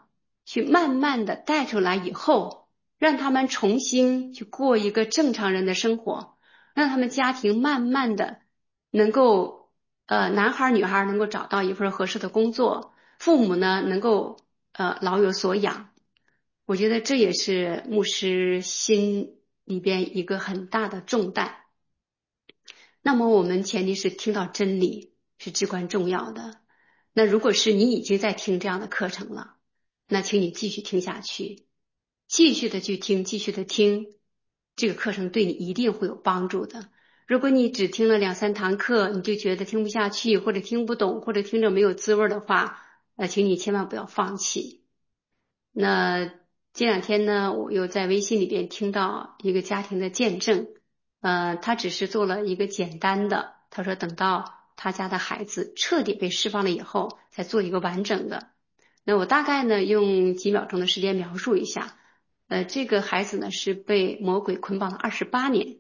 去慢慢的带出来以后，让他们重新去过一个正常人的生活，让他们家庭慢慢的能够男孩女孩能够找到一份合适的工作，父母呢能够老有所养。我觉得这也是牧师心里边一个很大的重担。那么我们前提是听到真理是至关重要的。那如果是你已经在听这样的课程了，那请你继续听下去，继续的去听，继续的听，这个课程对你一定会有帮助的。如果你只听了2、3堂课，你就觉得听不下去，或者听不懂，或者听着没有滋味的话，请你千万不要放弃。那这2天呢，我又在微信里边听到一个家庭的见证，他只是做了一个简单的，他说等到他家的孩子彻底被释放了以后，再做一个完整的。那我大概呢用几秒钟的时间描述一下，这个孩子呢是被魔鬼捆绑了28年，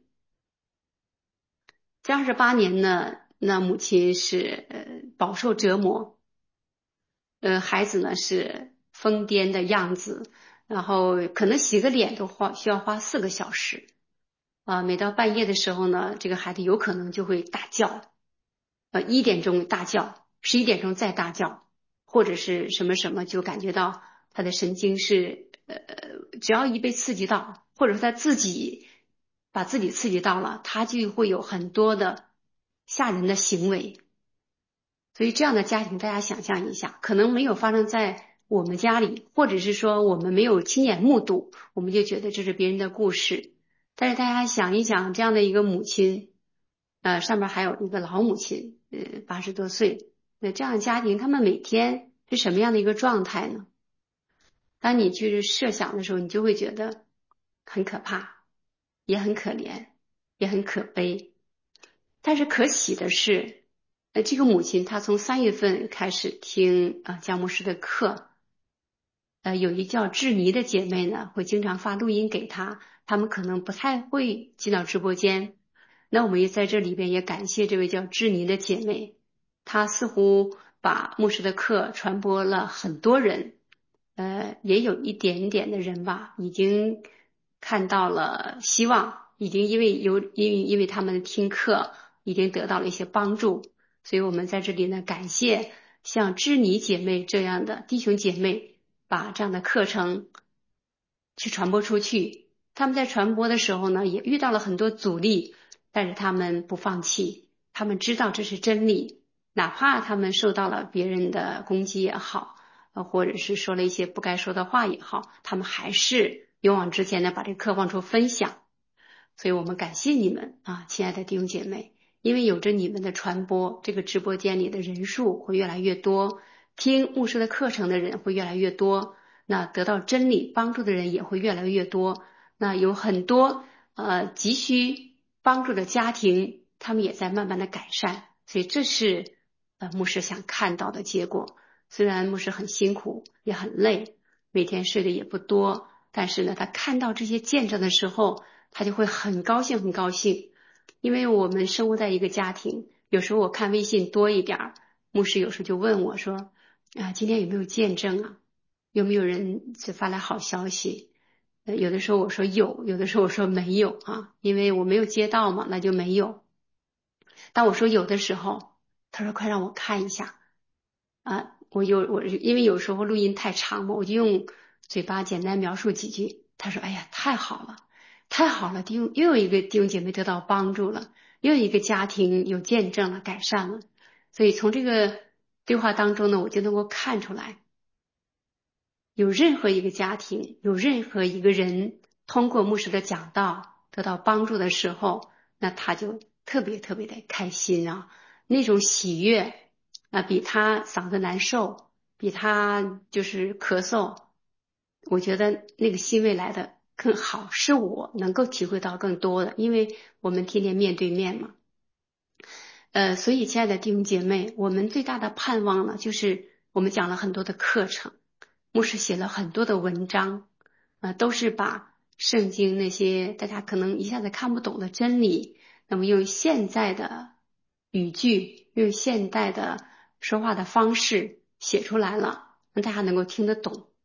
这28年呢，那母亲是饱受折磨。孩子呢是疯癫的样子，然后可能洗个脸都需要花4个小时每到半夜的时候呢，这个孩子有可能就会大叫，1点钟大叫，11点钟再大叫，或者是什么什么，就感觉到他的神经是只要一被刺激到，或者说他自己把自己刺激到了，他就会有很多的吓人的行为。所以这样的家庭，大家想象一下，可能没有发生在我们家里，或者是说我们没有亲眼目睹，我们就觉得这是别人的故事。但是大家想一想，这样的一个母亲，上面还有一个老母亲，80多岁，那这样的家庭，他们每天是什么样的一个状态呢？当你去设想的时候，你就会觉得很可怕，也很可怜，也很可悲。但是可喜的是，这个母亲她从3月份开始听姜牧师的课，有一叫智妮的姐妹呢，会经常发录音给她，她们可能不太会进到直播间。那我们也在这里边也感谢这位叫智妮的姐妹，她似乎把牧师的课传播了很多人，也有一点点的人吧，已经看到了希望，已经因为他们听课，已经得到了一些帮助。所以我们在这里呢，感谢像知妮姐妹这样的弟兄姐妹，把这样的课程去传播出去。他们在传播的时候呢，也遇到了很多阻力，但是他们不放弃，他们知道这是真理，哪怕他们受到了别人的攻击也好，或者是说了一些不该说的话也好，他们还是勇往直前的把这个课往出分享。所以我们感谢你们亲爱的弟兄姐妹，因为有着你们的传播，这个直播间里的人数会越来越多，听牧师的课程的人会越来越多，那得到真理帮助的人也会越来越多，那有很多急需帮助的家庭，他们也在慢慢的改善，所以这是牧师想看到的结果。虽然牧师很辛苦，也很累，每天睡的也不多，但是呢，他看到这些见证的时候，他就会很高兴，很高兴。因为我们生活在一个家庭，有时候我看微信多一点，牧师有时候就问我说：今天有没有见证啊？有没有人发来好消息？有的时候我说有，有的时候我说没有因为我没有接到嘛，那就没有。当我说有的时候，他说快让我看一下我因为有时候录音太长嘛，我就用嘴巴简单描述几句。他说：“哎呀，太好了，太好了，又有一个弟兄姐妹得到帮助了，又有一个家庭有见证了，改善了。”所以从这个对话当中呢，我就能够看出来，有任何一个家庭，有任何一个人通过牧师的讲道得到帮助的时候，那他就特别特别的开心那种喜悦比他嗓子难受，比他就是咳嗽，我觉得那个欣慰来的更好，是我能够体会到更多的，因为我们天天面对面嘛。所以亲爱的弟兄姐妹，我们最大的盼望呢，就是我们讲了很多的课程，牧师写了很多的文章，都是把圣经那些大家可能一下子看不懂的真理，那么用现在的语句，用现代的说话的方式写出来了，让大家能够听得懂、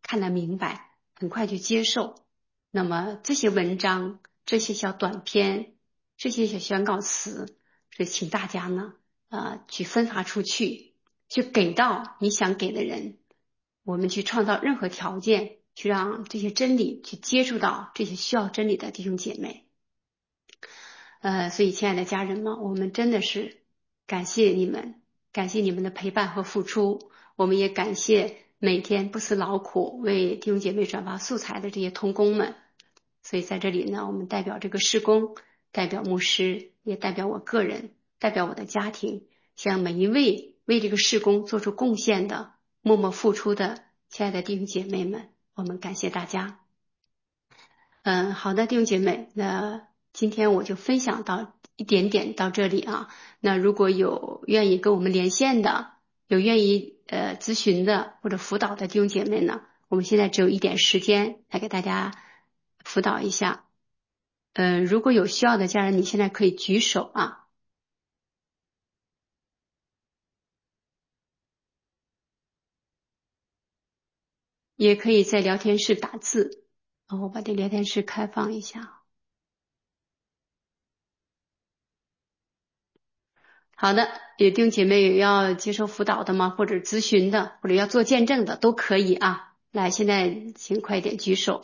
看得明白，很快就接受。那么这些文章、这些小短篇、这些小宣告词，是请大家呢，去分发出去，去给到你想给的人。我们去创造任何条件，去让这些真理去接触到这些需要真理的弟兄姐妹。所以亲爱的家人们，我们真的是感谢你们，感谢你们的陪伴和付出。我们也感谢每天不辞劳苦为弟兄姐妹转发素材的这些同工们。所以在这里呢，我们代表这个事工，代表牧师，也代表我个人，代表我的家庭，向每一位为这个事工做出贡献的、默默付出的亲爱的弟兄姐妹们，我们感谢大家。好的，弟兄姐妹，那今天我就分享到一点点到这里啊。那如果有愿意跟我们连线的，有愿意咨询的或者辅导的弟兄姐妹呢，我们现在只有一点时间来给大家辅导一下。如果有需要的家人，你现在可以举手啊，也可以在聊天室打字。我把这聊天室开放一下。好的，有弟兄姐妹有要接受辅导的吗？或者咨询的，或者要做见证的都可以啊。来，现在请快点举手。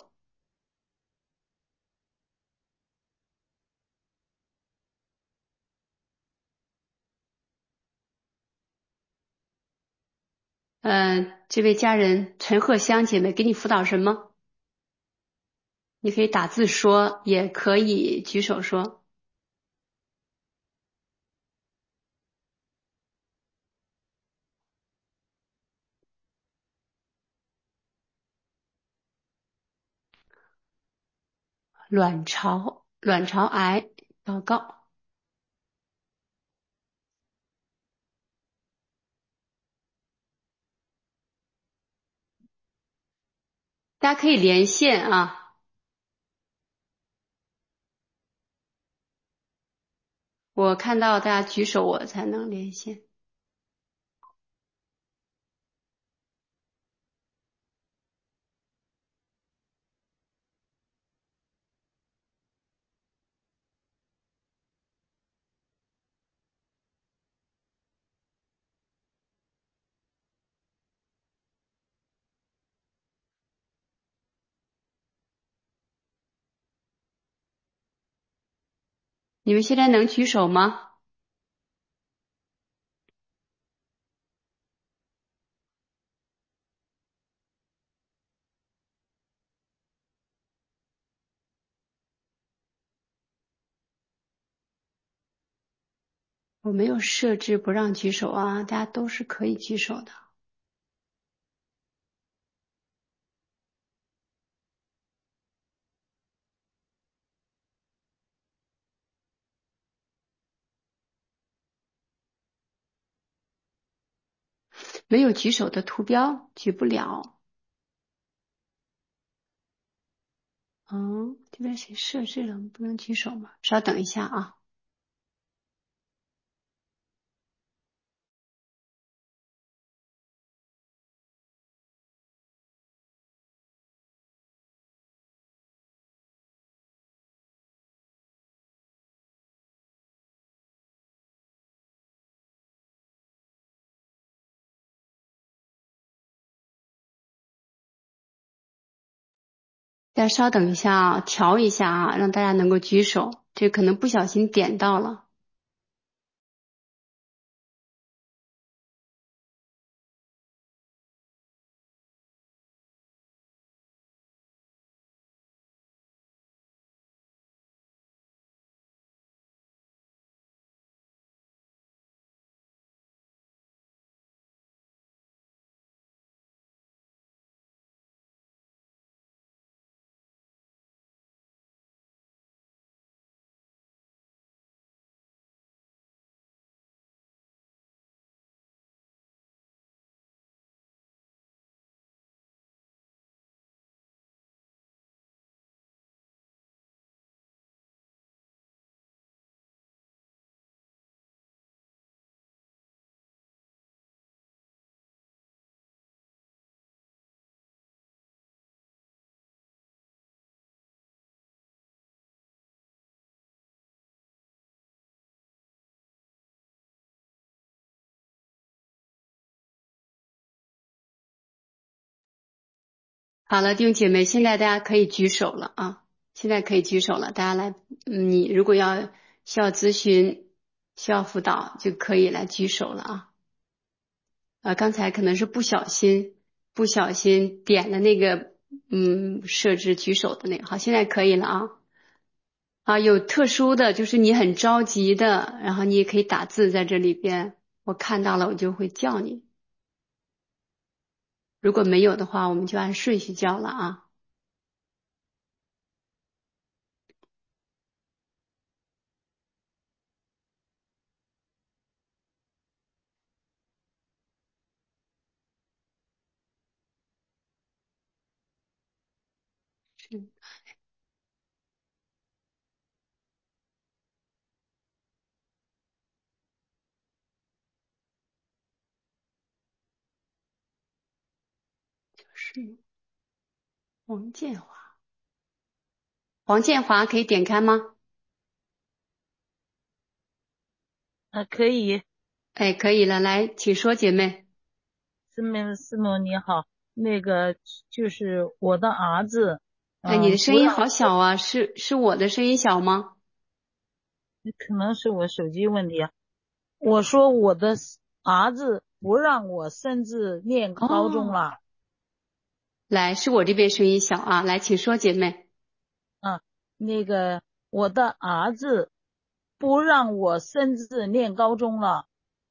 这位家人陈鹤香姐妹给你辅导什么？你可以打字说，也可以举手说。卵巢癌报告，大家可以连线啊。我看到大家举手，我才能连线。你们现在能举手吗？我没有设置不让举手啊，大家都是可以举手的。没有举手的图标举不了。这边谁设置了不能举手吗？稍等一下啊。再稍等一下啊，调一下啊，让大家能够举手。这可能不小心点到了。 好了，弟兄姐妹，现在大家可以举手了啊！现在可以举手了，大家来，你如果需要咨询、需要辅导，就可以来举手了啊！刚才可能是不小心点了那个设置举手的那个，好，现在可以了啊！啊，有特殊的，就是你很着急的，然后你也可以打字在这里边，我看到了我就会叫你。如果没有的话，我们就按顺序叫了啊。是是王建华，王建华可以点开吗？ 可以， 哎，可以了，来，请说，姐妹。 师母你好，那个就是我的儿子， 哎，你的声音不让， 好小啊，是我的声音小吗？ 可能是我手机问题啊。我说我的儿子不让我孙子念高中哦， 了， 来，是我这边声音小啊，来，请说，姐妹。 啊，那个我的儿子不让我孙子念高中了，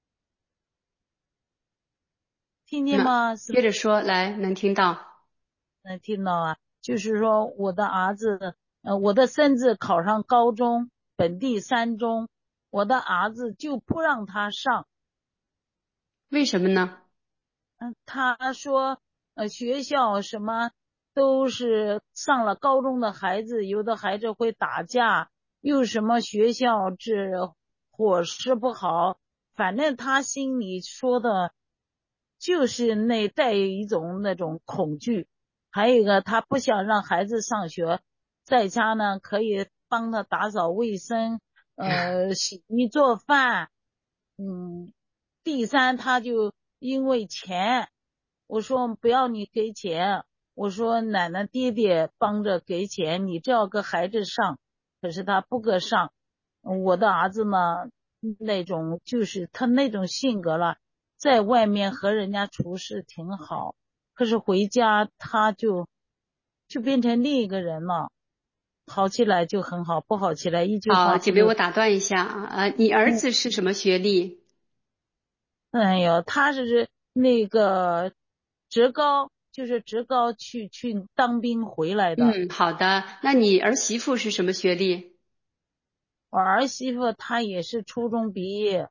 听见那吗？ 接着说，来，能听到。 能听到啊？就是说我的儿子，我的孙子考上高中，本地三中，我的儿子就不让他上。 为什么呢？ 他说，学校什么都是上了高中的孩子，有的孩子会打架，又什么学校这伙食不好，反正他心里说的，就是带有一种那种恐惧。还有一个，他不想让孩子上学，在家呢可以帮他打扫卫生，洗衣做饭，嗯。第三，他就因为钱，我说不要你给钱，我说奶奶爹爹帮着给钱，你只要给孩子上，可是他不给上。我的儿子嘛，那种就是他那种性格了，在外面和人家处事挺好，可是回家他就变成另一个人了，好起来就很好，不好起来一句好，姐妹， 话不给。 我打断一下啊，你儿子是什么学历？ 哎呦，他是那个职高，就是职高去当兵回来的。 嗯，好的。那你儿媳妇是什么学历？ 我儿媳妇她也是初中毕业，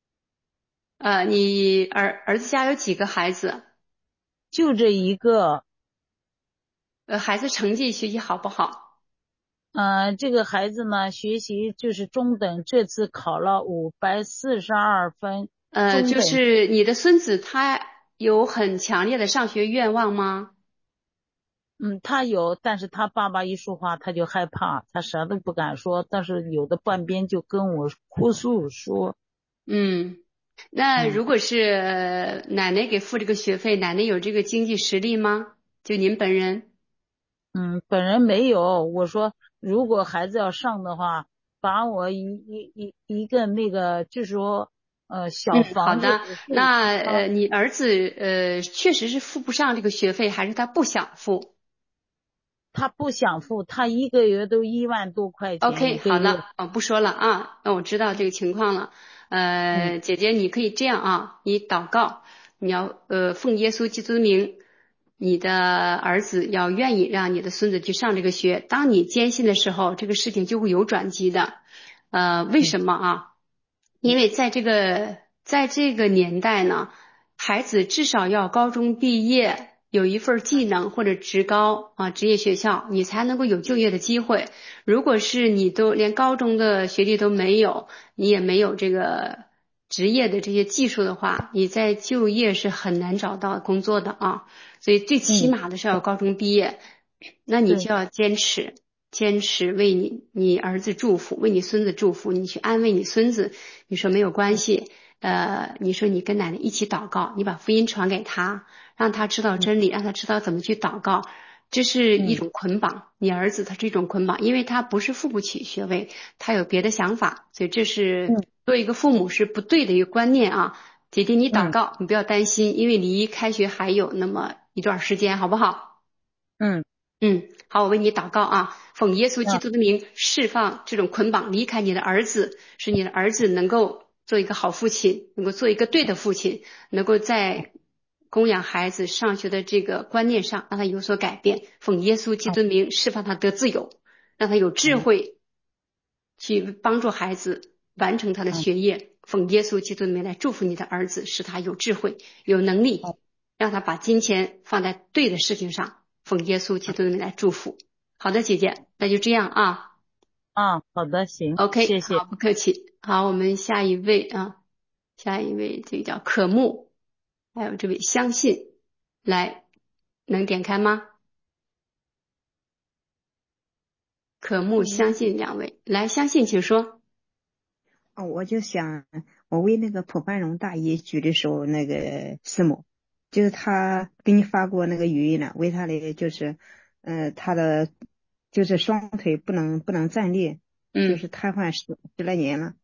你儿子家有几个孩子？ 就这一个。 孩子成绩学习好不好？ 这个孩子呢，学习就是中等，这次考了542分，中就等。 是你的孙子他有很强烈的上学愿望吗？ 他有，但是他爸爸一说话他就害怕，他啥都不敢说，但是有的半边就跟我哭诉说。 嗯，那嗯。 如果是奶奶给付这个学费，奶奶有这个经济实力吗？就您本人？ 本人没有。我说，如果孩子要上的话，把我一个那个，就是说，小嗯，好房子的。 给付那他。 你儿子确实是付不上这个学费，还是他不想付他不想付，他一个月都1万多块钱 ？OK， 一个月。 好了，不说了啊。那我知道这个情况了。 嗯姐姐，你可以这样啊，你祷告，你要奉耶稣基督的名，你的儿子要愿意让你的孙子去上这个学。当你坚信的时候，这个事情就会有转机的。为嗯什么啊？因为在这个年代呢，孩子至少要高中毕业，有一份技能或者职高啊，职业学校，你才能够有就业的机会。如果是你都连高中的学历都没有，你也没有这个职业的这些技术的话，你在就业是很难找到工作的啊。所以最起嗯， 码的是要高中毕业，那你对。 就要坚持为你儿子祝福，为你孙子祝福，你去安慰你孙子。你说没有关系，你说你跟奶奶一起祷告，你把福音传给他，让他知道嗯真理，让他知道怎么去祷告。 这是一种捆绑。你儿子他是一种捆绑，因为他不是付不起学位，他有别的想法，所以这是作为一个父母是不对的一个观念啊。姐姐，你祷告，你不要担心，因为离开学还有那么一段时间，好不好？ 嗯好，我为你祷告啊，奉耶稣基督的名释放这种捆绑，离开你的儿子，使你的儿子能够做一个好父亲，能够做一个对的父亲，能够在供养孩子上学的这个观念上让他有所改变。奉耶稣基督的名释放他得自由，让他有智慧去帮助孩子完成他的学业。奉耶稣基督的名来祝福你的儿子，使他有智慧、有能力，让他把金钱放在对的事情上。奉耶稣基督的名来祝福。好的，姐姐，那就这样啊。 好的，行， OK， 谢谢。 好，不客气。好，我们下一位啊，下一位这个叫可慕，还有这位相信，来，能点开吗？可慕、相信两位，来，相信请说。 我就想，我为那个普范荣大姨举的手那个师母，就是他给你发过那个语音了，为他的就是，他的就是双腿不能站立，就是瘫痪十来年了。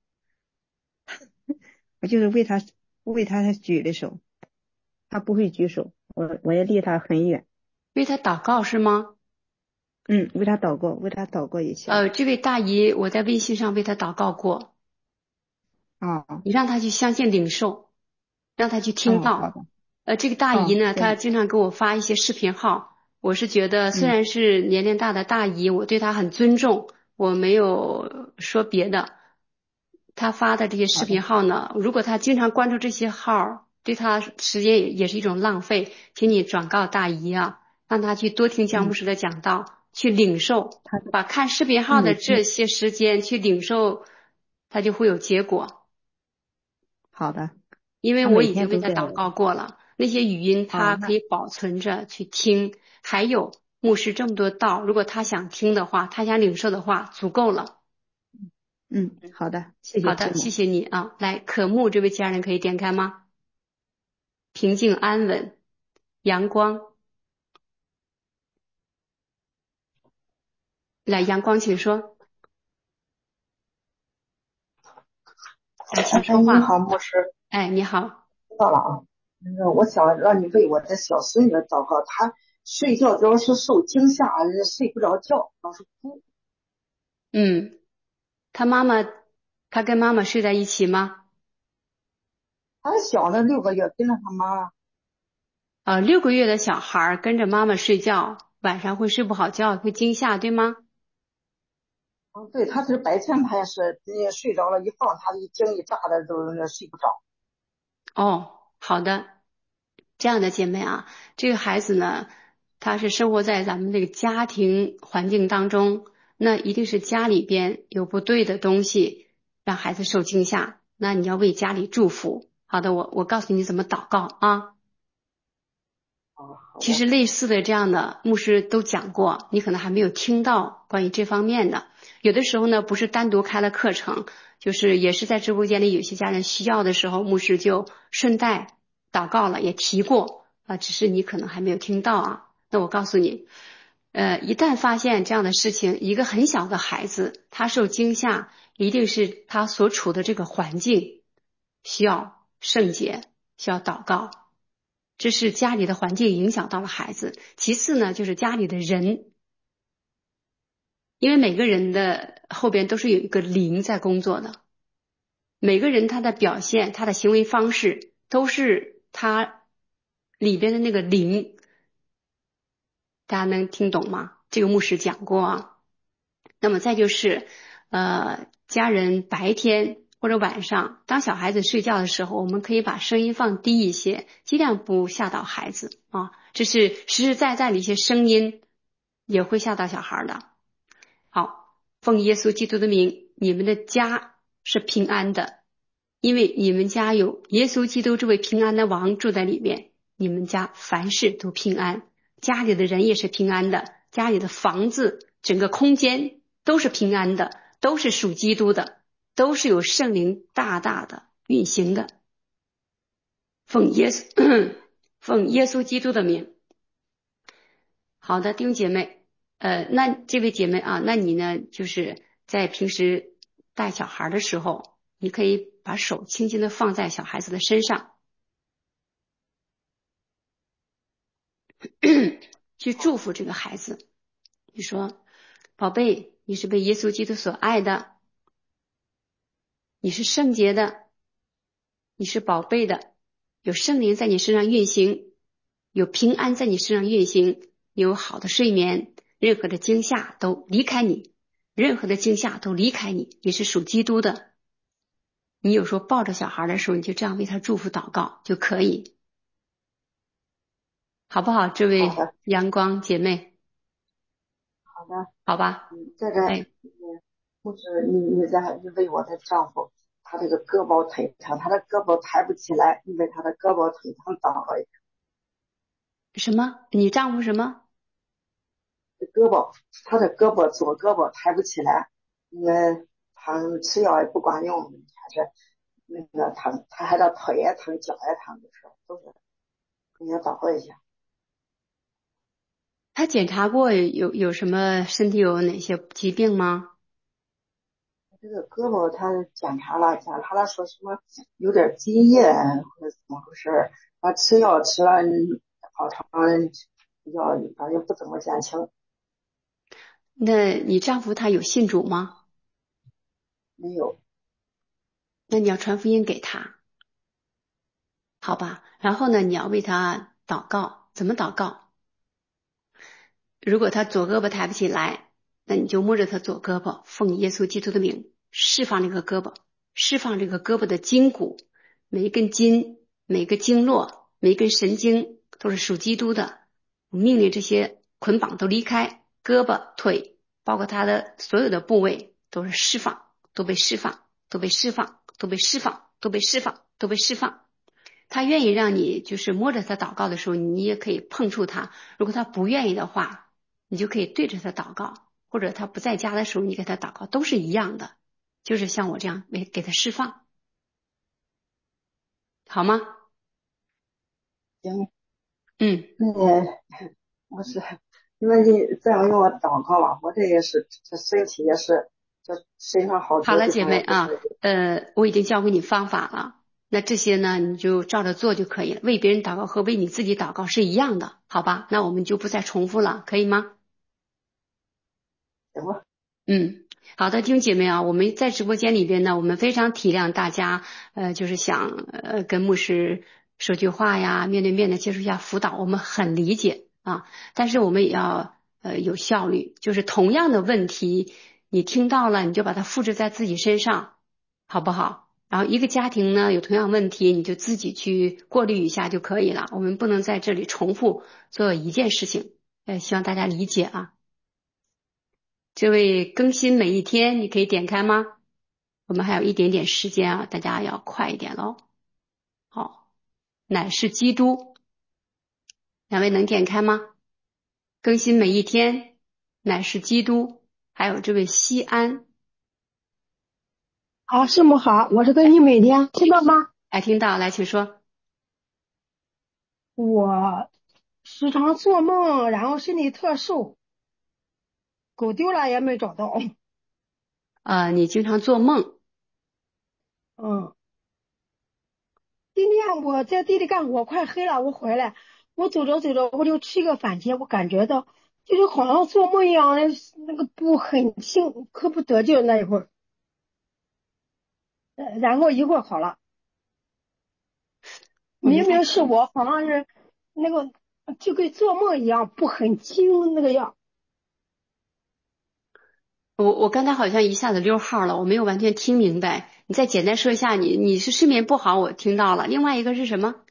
我就是为他举的手，他不会举手，我也离他很远。 为他祷告是吗？ 为他祷告一下。 这位大姨，我在微信上为他祷告过。你让他去相信领受，让他去听到。 好的。 这个大姨呢，她经常给我发一些视频号。我是觉得虽然是年龄大的大姨，我对她很尊重，我没有说别的。她发的这些视频号呢，如果她经常关注这些号，对她时间也是一种浪费。请你转告大姨啊，让她去多听姜牧师的讲道，去领受，把看视频号的这些时间去领受，她就会有结果。 好的。 因为我已经为他祷告过了，那些语音他可以保存着去听。还有牧师这么多道，如果他想听的话，他想领受的话，足够了。 好的，谢谢。 好的，谢谢你啊。来，可慕这位家人可以点开吗？平静安稳，阳光。来，阳光，请说。来，请说话。 你好，牧师。 你好。 知道了啊。我想让你为我的小孙女祷告，她睡觉主要是受惊吓，睡不着觉，老是哭。 他跟妈妈睡在一起吗？ 他小的6个月，跟着他妈。 6个月的小孩跟着妈妈睡觉，晚上会睡不好觉，会惊吓，对吗？ 对，他是白天他也是，睡着了一放，他一惊一乍的都睡不着。 好的，这样的姐妹啊，这个孩子呢，他是生活在咱们这个家庭环境当中，那一定是家里边有不对的东西，让孩子受惊吓，那你要为家里祝福。好的，我告诉你怎么祷告啊。其实类似的这样的牧师都讲过，你可能还没有听到关于这方面的。有的时候呢，不是单独开了课程，就是也是在直播间里有些家人需要的时候，牧师就顺带祷告了，也提过只是你可能还没有听到啊。那我告诉你，一旦发现这样的事情，一个很小的孩子他受惊吓，一定是他所处的这个环境需要圣洁，需要祷告。这是家里的环境影响到了孩子。其次呢，就是家里的人，因为每个人的后边都是有一个灵在工作的，每个人他的表现，他的行为方式都是他里边的那个灵。大家能听懂吗？这个牧师讲过啊。那么再就是家人白天或者晚上当小孩子睡觉的时候，我们可以把声音放低一些，尽量不吓到孩子啊。这是实实在在的一些声音也会吓到小孩的。好，奉耶稣基督的名，你们的家是平安的，因为你们家有耶稣基督这位平安的王住在里面，你们家凡事都平安，家里的人也是平安的，家里的房子整个空间都是平安的，都是属基督的，都是有圣灵大大的运行的。奉耶稣基督的名。 好的，弟兄姐妹，那这位姐妹啊，那你呢，就是在平时带小孩的时候，你可以把手轻轻的放在小孩子的身上，去祝福这个孩子。你说，宝贝，你是被耶稣基督所爱的，你是圣洁的，你是宝贝的，有圣灵在你身上运行，有平安在你身上运行，有好的睡眠，任何的惊吓都离开你，任何的惊吓都离开你，你是属基督的。你有时候抱着小孩的时候，你就这样为他祝福祷告就可以，好不好？这位好的， 阳光姐妹， 好的， 好吧？ 这个， 哎， 就是你为我的丈夫，他这个胳膊腿疼，他的胳膊抬不起来，因为他的胳膊腿疼祷告一下。 什么？你丈夫什么？ 胳膊，他的左胳膊抬不起来，他吃药也不管用，还是那个疼，他还的腿也疼，脚也疼的时候，都是你要祷告一下。 他检查过有什么身体有哪些疾病吗？ 这个胳膊他检查了，说什么有点积液或者怎么回事儿，他吃药吃了好长药，反正不怎么见轻。 那你丈夫他有信主吗？ 没有。 那你要传福音给他，好吧？然后呢，你要为他祷告，怎么祷告？如果他左胳膊抬不起来，那你就摸着他左胳膊，奉耶稣基督的名释放这个胳膊，释放这个胳膊的筋骨，每一根筋、每个经络、每一根神经都是属基督的。我命令这些捆绑都离开胳膊、腿，包括他的所有的部位都是释放，都被释放，都被释放，都被释放，都被释放，都被释放。他愿意让你就是摸着他祷告的时候，你也可以碰触他；如果他不愿意的话，你就可以对着他祷告，或者他不在家的时候，你给他祷告，都是一样的，就是像我这样给他释放，好吗？ 行， 嗯， 那个不是，因为你这样用我祷告了，我这也是这身体也是这身上好好了， 多地姐妹啊， 方也不舒服。 我已经教给你方法了，那这些呢，你就照着做就可以了。为别人祷告和为你自己祷告是一样的，好吧？那我们就不再重复了，可以吗？ 行吧。 嗯，好的，弟兄姐妹啊，我们在直播间里边呢，我们非常体谅大家，就是想跟牧师说句话呀，面对面的接受一下辅导，我们很理解啊，但是我们也要有效率，就是同样的问题，你听到了，你就把它复制在自己身上，好不好？然后一个家庭呢有同样问题，你就自己去过滤一下就可以了，我们不能在这里重复做一件事情，希望大家理解啊。这位更新每一天，你可以点开吗？我们还有一点点时间啊，大家要快一点喽。好，乃是基督，两位能点开吗？更新每一天，乃是基督，还有这位西安， 好，师母好，我是跟你每天听到吗？ 哎，听到，来，请说。 我时常做梦，然后身体特瘦，狗丢了也没找到。 你经常做梦， 嗯，今天我在地里干活，快黑了，我回来，我走着走着我就吃一个反茄，我感觉到就是好像做梦一样，那个步很轻，可不得劲那一会儿，然后一会儿好了， 我没太， 明明是我好像是那个就跟做梦一样，步很轻那个样。 我刚才好像一下子溜号了，我没有完全听明白，你再简单说一下，你是睡眠不好，我听到了，另外一个是什么？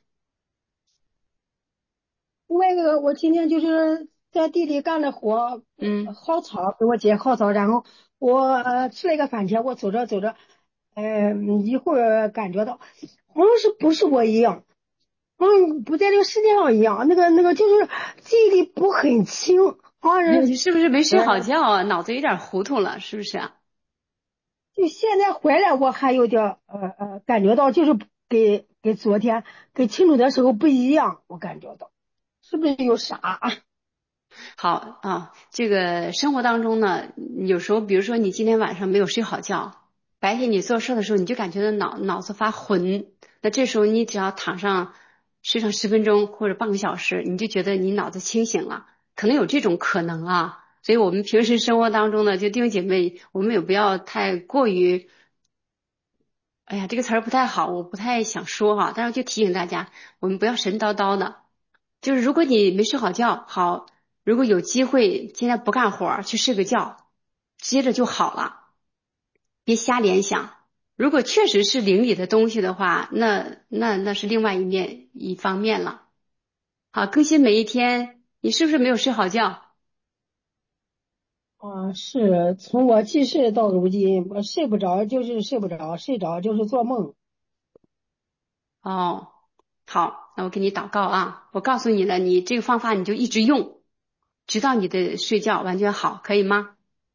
那个我今天就是在地里干的活， 嗯。 薅草，给我姐薅草，然后我吃了一个番茄，我走着走着，一会儿感觉到好像是不是我一样，不在这个世界上一样，那个就是记忆力不很清，好像是， 你是不是没睡好觉啊？脑子有点糊涂了，是不是啊？ 就现在回来我还有点感觉到就是跟昨天跟清楚的时候不一样，我感觉到是不是有啥？ 好啊，这个生活当中呢，有时候比如说你今天晚上没有睡好觉，白天你做事的时候你就感觉到脑子发浑，那这时候你只要睡上10分钟或者半个小时，你就觉得你脑子清醒了，可能有这种可能啊。所以我们平时生活当中呢，就弟兄姐妹，我们也不要太过于，哎呀，这个词儿不太好，我不太想说哈，但是就提醒大家，我们不要神叨叨的。就是如果你没睡好觉，好，如果有机会现在不干活儿去睡个觉，接着就好了，别瞎联想。如果确实是灵里的东西的话，那是另外一方面了。好，更新每一天，你是不是没有睡好觉？ 啊，是从我记事到如今，我睡不着就是睡不着，睡着就是做梦。 哦，好，那我给你祷告啊，我告诉你了，你这个方法你就一直用，直到你的睡觉完全好，可以吗？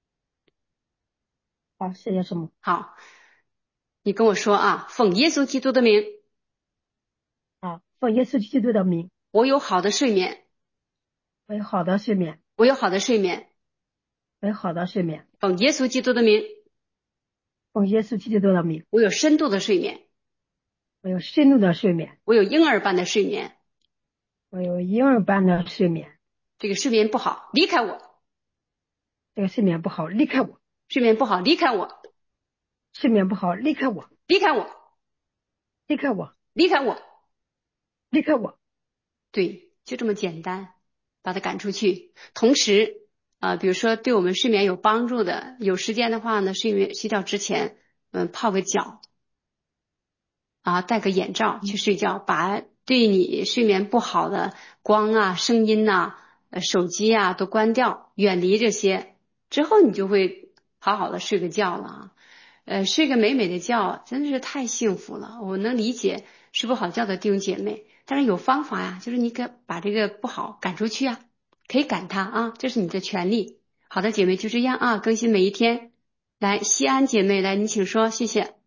啊，谢谢师母。 好，你跟我说啊，奉耶稣基督的名， 啊，奉耶稣基督的名， 我有好的睡眠， 我有好的睡眠， 我有好的睡眠。 我有好的睡眠， 奉耶稣基督的名， 奉耶稣基督的名， 我有深度的睡眠， 我有深度的睡眠， 我有婴儿般的睡眠。 我有婴儿般的睡眠。 这个睡眠不好，离开我； 这个睡眠不好，离开我； 睡眠不好，离开我， 睡眠不好，离开我， 离开我， 离开我， 离开我。 离开我。 对，就这么简单，把他赶出去。同时，比如说对我们睡眠有帮助的，有时间的话呢，睡觉之前，泡个脚，啊，戴个眼罩去睡觉，把对你睡眠不好的光啊、声音呐、手机啊都关掉，远离这些，之后你就会好好的睡个觉了啊。睡个美美的觉真的是太幸福了。我能理解睡不好觉的弟兄姐妹，但是有方法呀，就是你把这个不好赶出去啊，可以赶它啊，这是你的权利。好的，姐妹就这样啊，更新每一天。来，西安姐妹来，你请说，谢谢。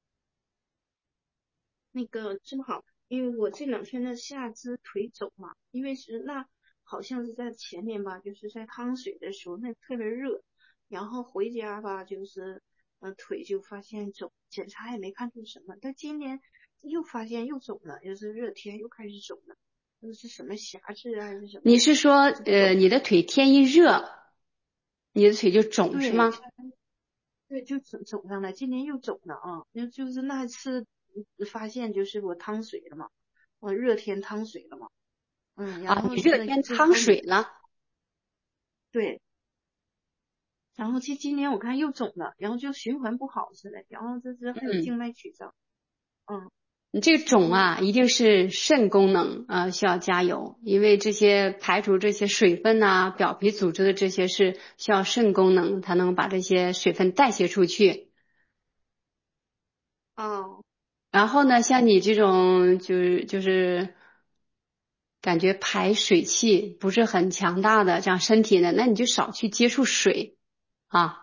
那个正好，因为我这2天的下肢腿肿嘛，因为是那好像是在前年吧，就是在汤水的时候，那特别热，然后回家吧，就是腿就发现肿，检查也没看出什么，但今年又发现又肿了，就是热天又开始肿了，那是什么狭质啊还是什么？ 你是说，你的腿天一热，你的腿就肿是对， 吗？ 对，就肿上了，今年又肿了啊，就是那次发现就是我汤水了嘛，我热天汤水了嘛。然啊， 后你热那天汤之后水了， 对，然后今年我看又肿了，然后就循环不好似的，然后这还有嗯， 静脉曲张，嗯， 你这个然后肿啊，一定是肾功能需要加油，因为这些排除这些水分呐、表皮组织的这些是需要肾功能才能把这些水分代谢出去。 哦然后呢，像你这种就是感觉排水气不是很强大的这样身体呢，那你就少去接触水啊。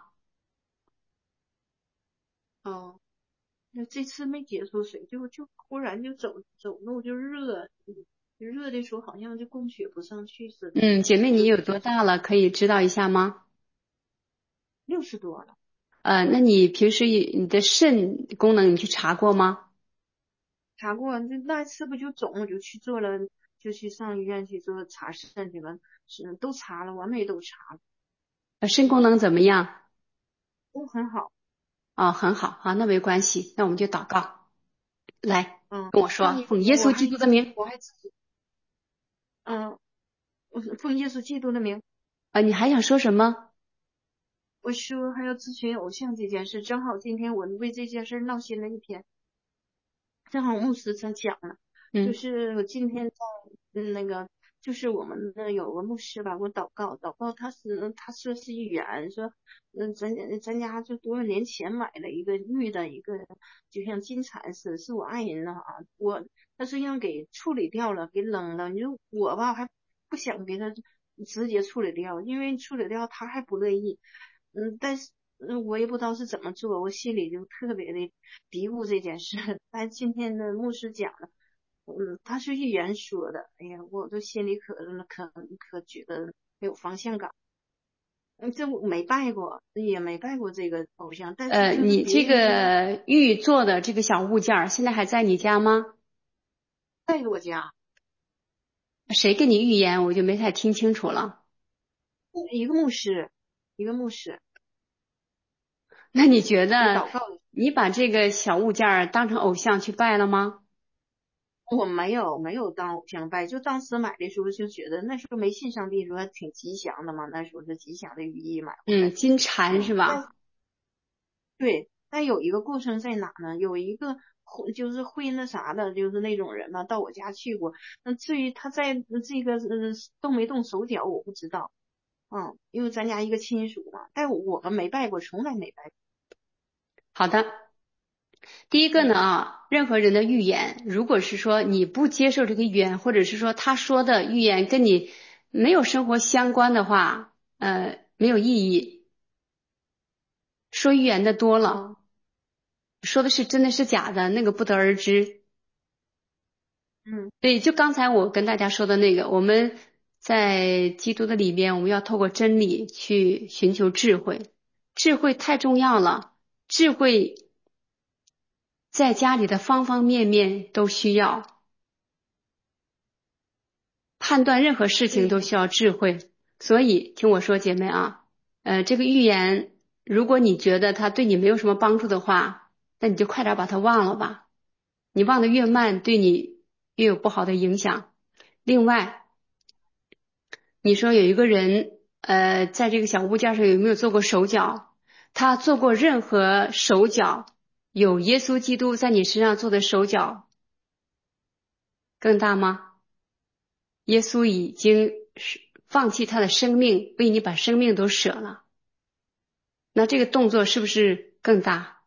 哦，那这次没接触水，就忽然就走路就热，热的时候好像就供血不上去似的， 嗯，姐妹你有就多大了？可以知道一下吗？ 60多了。 那你平时你的肾功能你去查过吗？ 查过，那次不就肿，我就去做了，就去上医院去做查肾去了，都查了，完美都查了， 肾功能怎么样？ 都很好。 哦，很好啊，那没关系，那我们就祷告，来嗯， 跟我说， 上一奉耶稣基督的名。 我还嗯，我是奉耶稣基督的名， 你还想说什么？ 我说还要咨询偶像这件事，正好今天我为这件事闹心了一天。正好牧师曾讲了，就嗯是我今天在那个，就是我们那有个牧师吧，给我祷告，他说是预言，说咱家就多少年前买了一个玉的一个，就像金铲似的，是我爱人了啊，他说让给处理掉了，给扔了。你说我吧，还不想给他直接处理掉，因为处理掉他还不乐意。但是我也不知道是怎么做，我心里就特别的嘀咕这件事。但今天的牧师讲了，他是预言说的，哎呀，我都心里可觉得没有方向感。这我没拜过，也没拜过这个偶像，但是就是你这别人个玉做的这个小物件儿现在还在你家吗？ 在我家， 谁跟你预言？我就没太听清楚了。 一个牧师，一个牧师那你觉就得祷告的。 你把这个小物件儿当成偶像去拜了吗？ 我没有当偶像拜，就当时买的时候就觉得那时候没信上帝，说挺吉祥的嘛，那时候是吉祥的寓意买回来。 金蝉是但吧？ 对，但有一个过程在哪呢？有一个就是会那啥的，就是那种人嘛，到我家去过。那至于他在这个动没动手脚，我不知道。因为咱家一个亲属嘛，但我们没拜过，从来没拜过。 好的。第一个呢任何人的预言，如果是说你不接受这个预言，或者是说他说的预言跟你没有生活相关的话，没有意义。说预言的多了，说的是真的是假的，那个不得而知。对，就刚才我跟大家说的那个，我们在基督的里边，我们要透过真理去寻求智慧，智慧太重要了，智慧在家里的方方面面都需要，判断任何事情都需要智慧。所以听我说，姐妹啊，这个预言，如果你觉得它对你没有什么帮助的话，那你就快点把它忘了吧。你忘得越慢，对你越有不好的影响。另外，你说有一个人，在这个小物件上有没有做过手脚？他做过任何手脚，有耶稣基督在你身上做的手脚更大吗？耶稣已经放弃他的生命，为你把生命都舍了，那这个动作是不是更大？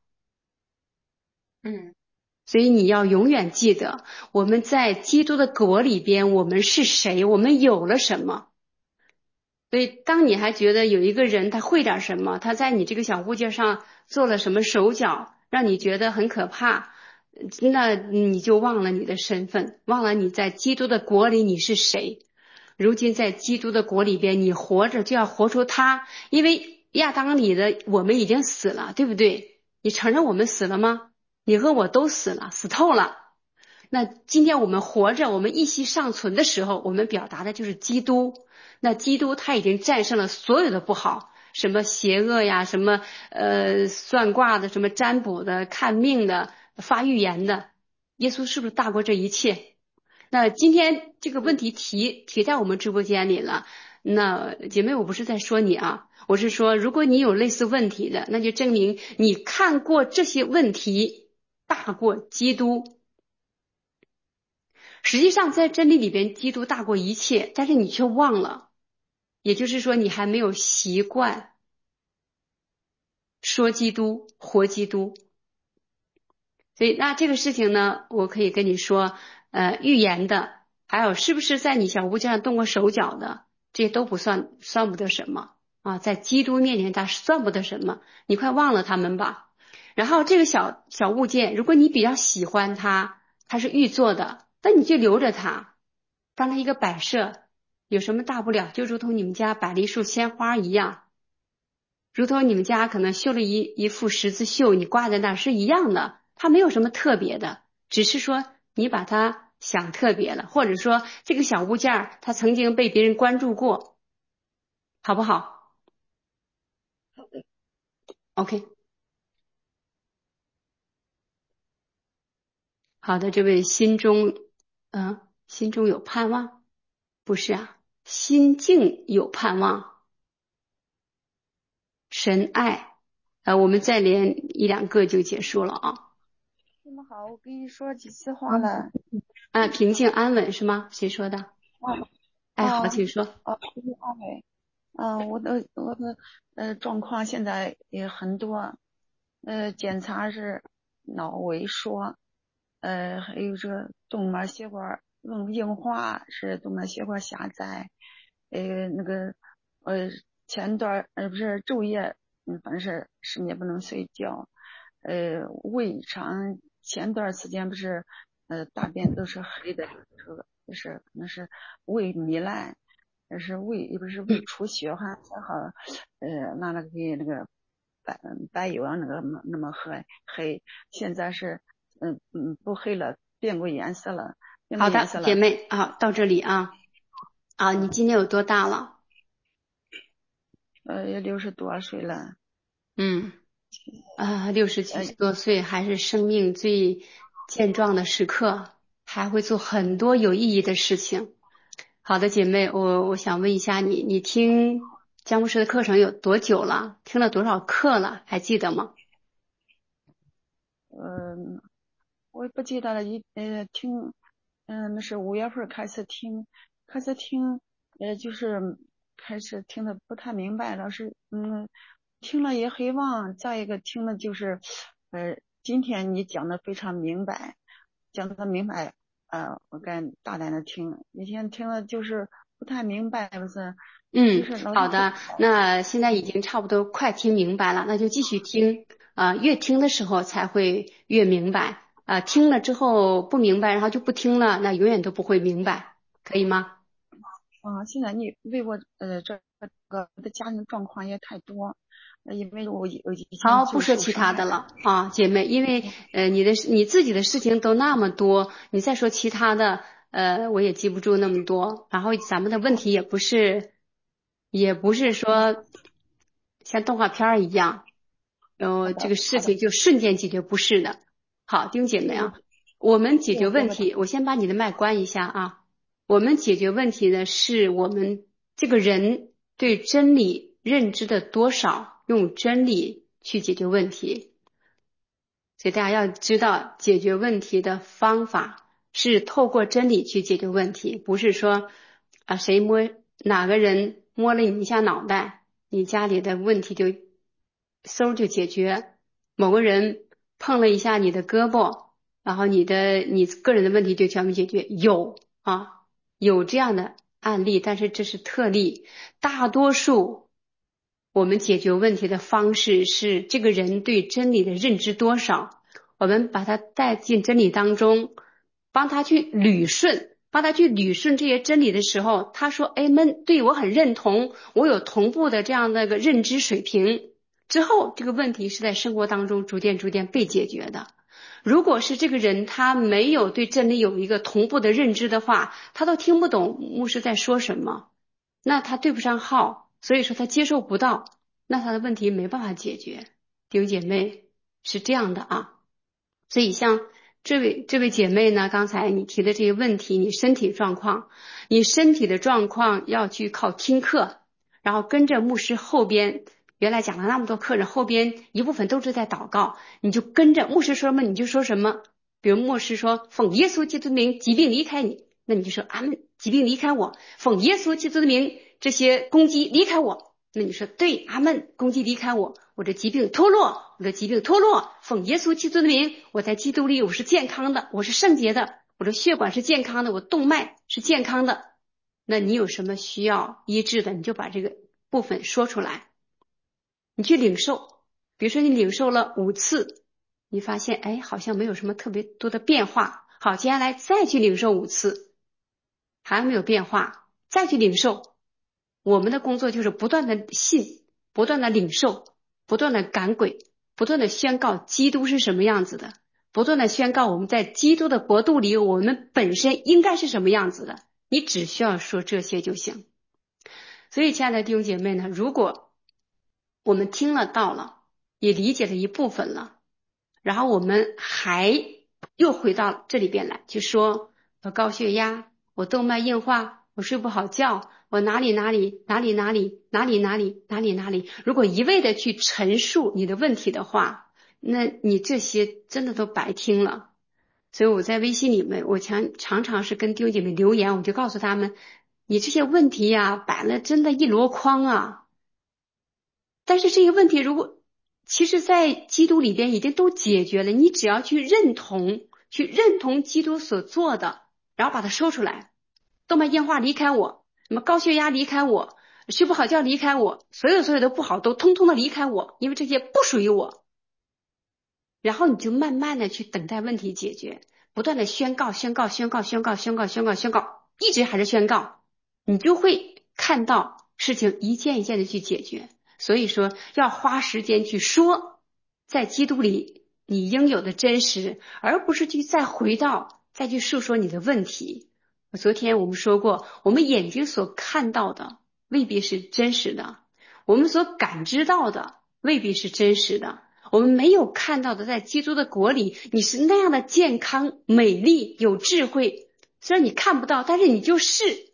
所以你要永远记得，我们在基督的国里边，我们是谁？我们有了什么？所以当你还觉得有一个人他会点什么，他在你这个小物件上做了什么手脚，让你觉得很可怕，那你就忘了你的身份，忘了你在基督的国里你是谁。如今在基督的国里边，你活着就要活出他，因为亚当里的我们已经死了，对不对？你承认我们死了吗？你和我都死了，死透了。那今天我们活着，我们一息尚存的时候，我们表达的就是基督。那基督他已经战胜了所有的不好，什么邪恶呀，什么算卦的，什么占卜的，看命的，发预言的，耶稣是不是大过这一切？那今天这个问题提在我们直播间里了。那姐妹，我不是在说你啊，我是说，如果你有类似问题的，那就证明你看过这些问题大过基督。实际上在真理里边，基督大过一切，但是你却忘了，也就是说你还没有习惯说基督活基督。所以那这个事情呢，我可以跟你说，预言的，还有是不是在你小物件上动过手脚的，这些都不算不得什么啊，在基督面前他算不得什么，你快忘了他们吧。然后这个小物件，如果你比较喜欢它，它是玉做的，那你就留着它，当它一个摆设，有什么大不了？就如同你们家摆了一束鲜花一样，如同你们家可能绣了一幅十字绣，你挂在那儿是一样的，它没有什么特别的，只是说你把它想特别了，或者说这个小物件儿它曾经被别人关注过，好不好？OK，好的，这位心中有盼望，不是啊，心境有盼望，神爱，我们再连一两个就结束了啊。 你们好，我跟你说几次话了。 平静安稳是吗？谁说的？好，请说。 平静安稳。我的状况现在也很多，检查是脑萎缩，还有这个动脉血管硬化，是动脉血管狭窄，那个前段不是昼夜，反正是深夜不能睡觉，胃肠前段时间不是大便都是黑的，这个就是可能是胃糜烂， 是胃不是胃出血，还好拿那个给那个白油啊那个那么黑，现在是不黑了，变过颜色了。 好的，姐妹啊，到这里啊，你今年有多大了？ 也60多岁了。 60多岁还是生命最健壮的时刻，还会做很多有意义的事情。好的，姐妹，我想问一下你，你听江牧师的课程有多久了？听了多少课了？还记得吗？ 我也不记得了，听，那是5月份开始听，就是开始听的不太明白，老师，听了也很忘。再一个听的就是，今天你讲的非常明白，我敢大胆的听。以前听的就是不太明白，不是？就是老是好的，那现在已经差不多快听明白了，那就继续听越听的时候才会越明白听了之后不明白，然后就不听了，那永远都不会明白，可以吗？ 现在你为我这个的家庭状况也太多，因为我以前好，不说其他的了姐妹，因为你自己的事情都那么多，你再说其他的我也记不住那么多，然后咱们的问题也不是说像动画片一样，这个事情就瞬间解决，不是的。好，弟兄姐妹啊，我们解决问题，我先把你的麦关一下啊。我们解决问题呢，是我们这个人对真理认知的多少，用真理去解决问题。所以大家要知道，解决问题的方法是透过真理去解决问题，不是说哪个人摸了你一下脑袋，你家里的问题就就解决；某个人碰了一下你的胳膊，然后你个人的问题就全部解决。有这样的案例，但是这是特例，大多数我们解决问题的方式是这个人对真理的认知多少，我们把他带进真理当中，帮他去捋顺这些真理的时候，他说对，我很认同，我有同步的这样的一个认知水平之后，这个问题是在生活当中逐渐被解决的。如果是这个人他没有对真理有一个同步的认知的话，他都听不懂牧师在说什么，那他对不上号，所以说他接受不到，那他的问题没办法解决。弟兄姐妹是这样的啊，所以像这位姐妹呢，刚才你提的这些问题，你身体的状况要去靠听课，然后跟着牧师后边原来讲了那么多课程，后边一部分都是在祷告，你就跟着牧师说什么你就说什么。比如牧师说奉耶稣基督的名疾病离开你，那你就说阿们，疾病离开我，奉耶稣基督的名这些攻击离开我，那你说对，阿们，攻击离开我，我的疾病脱落，奉耶稣基督的名，我在基督里我是健康的，我是圣洁的，我的血管是健康的，我动脉是健康的。那你有什么需要医治的，你就把这个部分说出来，你去领受。比如说你领受了5次，你发现好像没有什么特别多的变化，好，接下来再去领受5次，还没有变化，再去领受。我们的工作就是不断的信，不断的领受，不断的赶鬼，不断的宣告基督是什么样子的，不断的宣告我们在基督的国度里我们本身应该是什么样子的，你只需要说这些就行。所以亲爱的弟兄姐妹呢，如果我们听了到了，也理解了一部分了，然后我们还又回到这里边来，就说我高血压，我动脉硬化，我睡不好觉，我哪里，如果一味的去陈述你的问题的话，那你这些真的都白听了。所以我在微信里面，我常常是跟弟兄姐妹留言，我就告诉他们，你这些问题呀，摆了真的一箩筐啊。但是这些问题其实在基督里边已经都解决了，你只要去认同基督所做的，然后把它说出来。动脉硬化离开我，什么高血压离开我，睡不好觉离开我，所有的不好都通通的离开我，因为这些不属于我。然后你就慢慢的去等待问题解决，不断的宣告，一直还是宣告，你就会看到事情一件一件的去解决。所以说要花时间去说在基督里你应有的真实，而不是去再去述说你的问题。昨天我们说过，我们眼睛所看到的未必是真实的，我们所感知到的未必是真实的，我们没有看到的，在基督的国里你是那样的健康美丽有智慧，虽然你看不到，但是你就是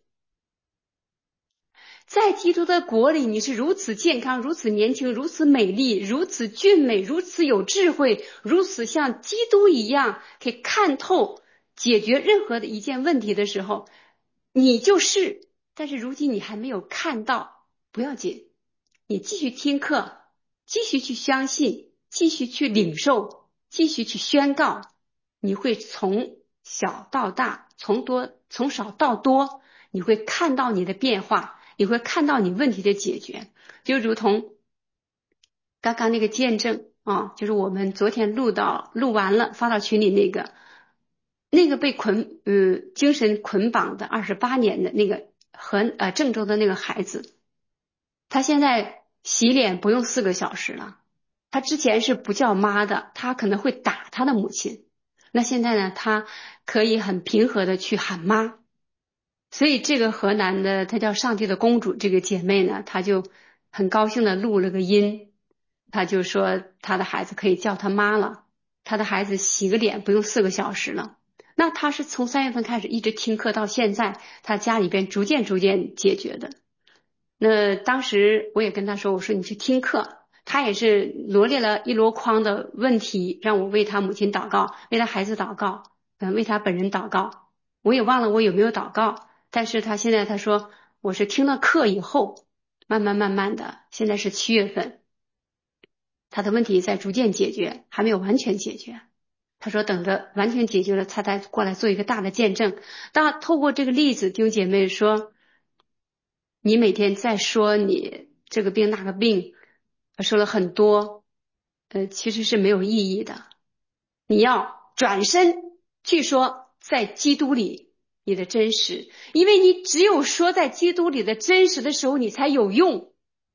在基督的国里，你是如此健康，如此年轻，如此美丽，如此俊美，如此有智慧，如此像基督一样可以看透解决任何的一件问题的时候，你就是。但是如今你还没有看到，不要紧，你继续听课，继续去相信，继续去领受，继续去宣告，你会从小到大，从少到多，你会看到你的变化，你会看到你问题的解决。就如同刚刚那个见证啊，就是我们昨天录完了发到群里那个被精神捆绑的28年的那个郑州的那个孩子，他现在洗脸不用4个小时了。他之前是不叫妈的，他可能会打他的母亲，那现在呢，他可以很平和的去喊妈。所以这个河南的她叫上帝的公主这个姐妹呢，她就很高兴的录了个音，她就说她的孩子可以叫她妈了，她的孩子洗个脸不用4个小时了。那她是从3月份开始一直听课到现在，她家里边逐渐解决的。那当时我也跟她说，我说你去听课，她也是罗列了一箩筐的问题，让我为她母亲祷告，为她孩子祷告，为她本人祷告。我也忘了我有没有祷告，但是她现在她说我是听了课以后，慢慢的，现在是7月份，她的问题在逐渐解决，还没有完全解决。她说等着完全解决了，她再过来做一个大的见证。透过这个例子，弟兄姐妹说，你每天在说你这个病那个病，说了很多，其实是没有意义的。你要转身去说在基督里你的真实，因为你只有说在基督里的真实的时候，你才有用，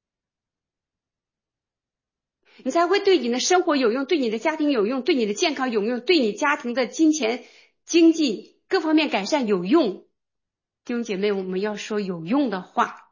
你才会对你的生活有用，对你的家庭有用，对你的健康有用，对你家庭的金钱、经济各方面改善有用。弟兄姐妹，我们要说有用的话。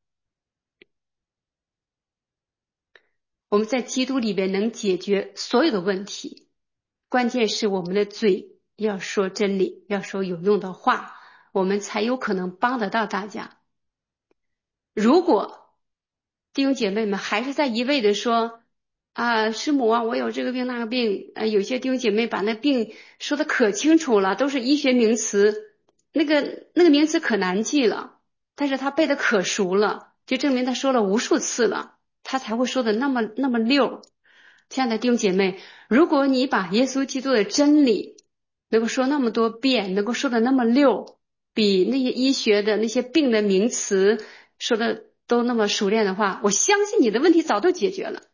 我们在基督里边能解决所有的问题，关键是我们的嘴要说真理，要说有用的话，我们才有可能帮得到大家。如果弟兄姐妹们还是在一味的说师母啊，我有这个病那个病，有些弟兄姐妹把那病说的可清楚了，都是医学名词，那个名词可难记了，但是他背的可熟了，就证明他说了无数次了，他才会说的那么溜。亲爱的弟兄姐妹，如果你把耶稣基督的真理能够说那么多遍，能够说的那么溜，比那些医学的那些病的名词说的都那么熟练的话，我相信你的问题早都解决了。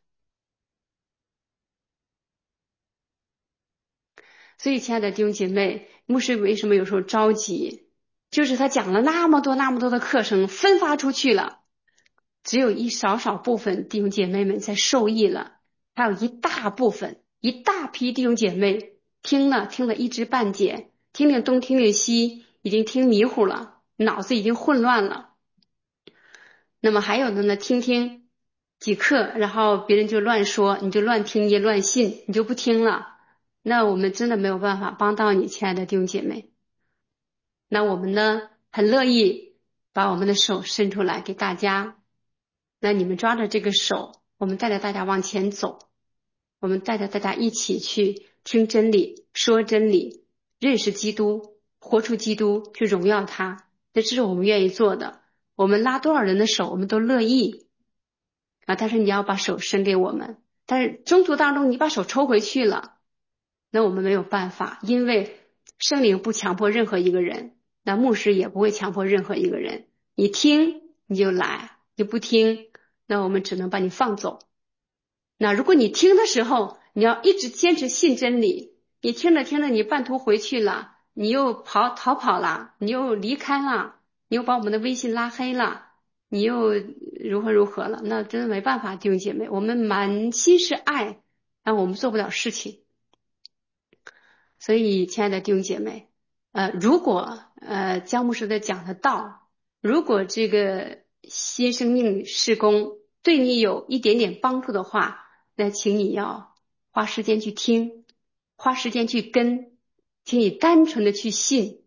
所以亲爱的弟兄姐妹，牧师为什么有时候着急，就是他讲了那么多的课程分发出去了，只有一少部分弟兄姐妹们在受益了，还有一大部分一大批弟兄姐妹听了一知半解，听东听西，已经听迷糊了，脑子已经混乱了。那么还有的呢，听几课，然后别人就乱说，你就乱听也乱信，你就不听了，那我们真的没有办法帮到你，亲爱的弟兄姐妹。那我们呢，很乐意把我们的手伸出来给大家，那你们抓着这个手，我们带着大家往前走，我们带着大家一起去听真理，说真理，认识基督，活出基督，去荣耀他，这是我们愿意做的。我们拉多少人的手我们都乐意但是你要把手伸给我们，但是中途当中你把手抽回去了，那我们没有办法，因为圣灵不强迫任何一个人，那牧师也不会强迫任何一个人，你听你就来，你不听那我们只能把你放走。那如果你听的时候你要一直坚持信真理，你听着你半途回去了，你又逃跑了，你又离开了，你又把我们的微信拉黑了， 你又如何如何了，那真的没办法，弟兄姐妹，我们满心是爱，但我们做不了事情。所以，亲爱的弟兄姐妹，如果姜牧师的讲的道，如果这个新生命事工对你有一点点帮助的话，那请你要花时间去听，花时间去跟，请你单纯的去信。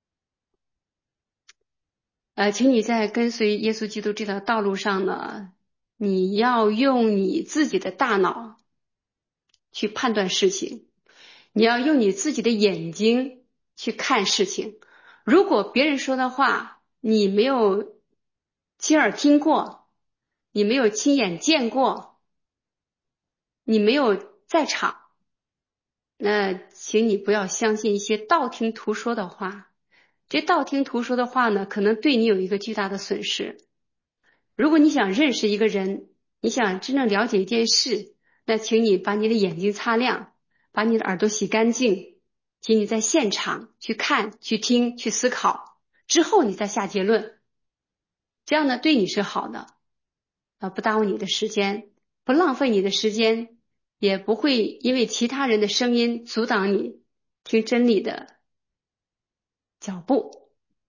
请你在跟随耶稣基督这条道路上呢，你要用你自己的大脑去判断事情，你要用你自己的眼睛去看事情。如果别人说的话你没有亲耳听过，你没有亲眼见过，你没有在场，那请你不要相信一些道听途说的话。这道听途说的话呢，可能对你有一个巨大的损失。如果你想认识一个人，你想真正了解一件事，那请你把你的眼睛擦亮，把你的耳朵洗干净，请你在现场去看、去听、去思考，之后你再下结论。这样呢，对你是好的，不耽误你的时间，不浪费你的时间，也不会因为其他人的声音阻挡你听真理的脚步。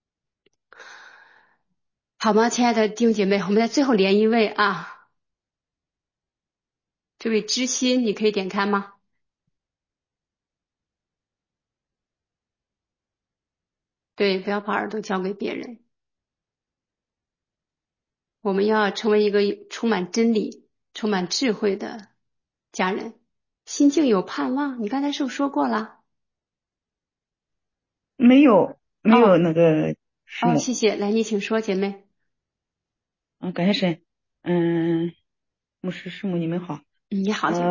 好吗，亲爱的弟兄姐妹，我们在最后连一位啊，这位知心，你可以点开吗？对，不要把耳朵交给别人。我们要成为一个充满真理、充满智慧的家人。心境有盼望，你刚才是不是说过了？ 没有那个师母。 谢谢，来，你请说，姐妹。 感谢神。牧师师母你们好。 你好，姐妹。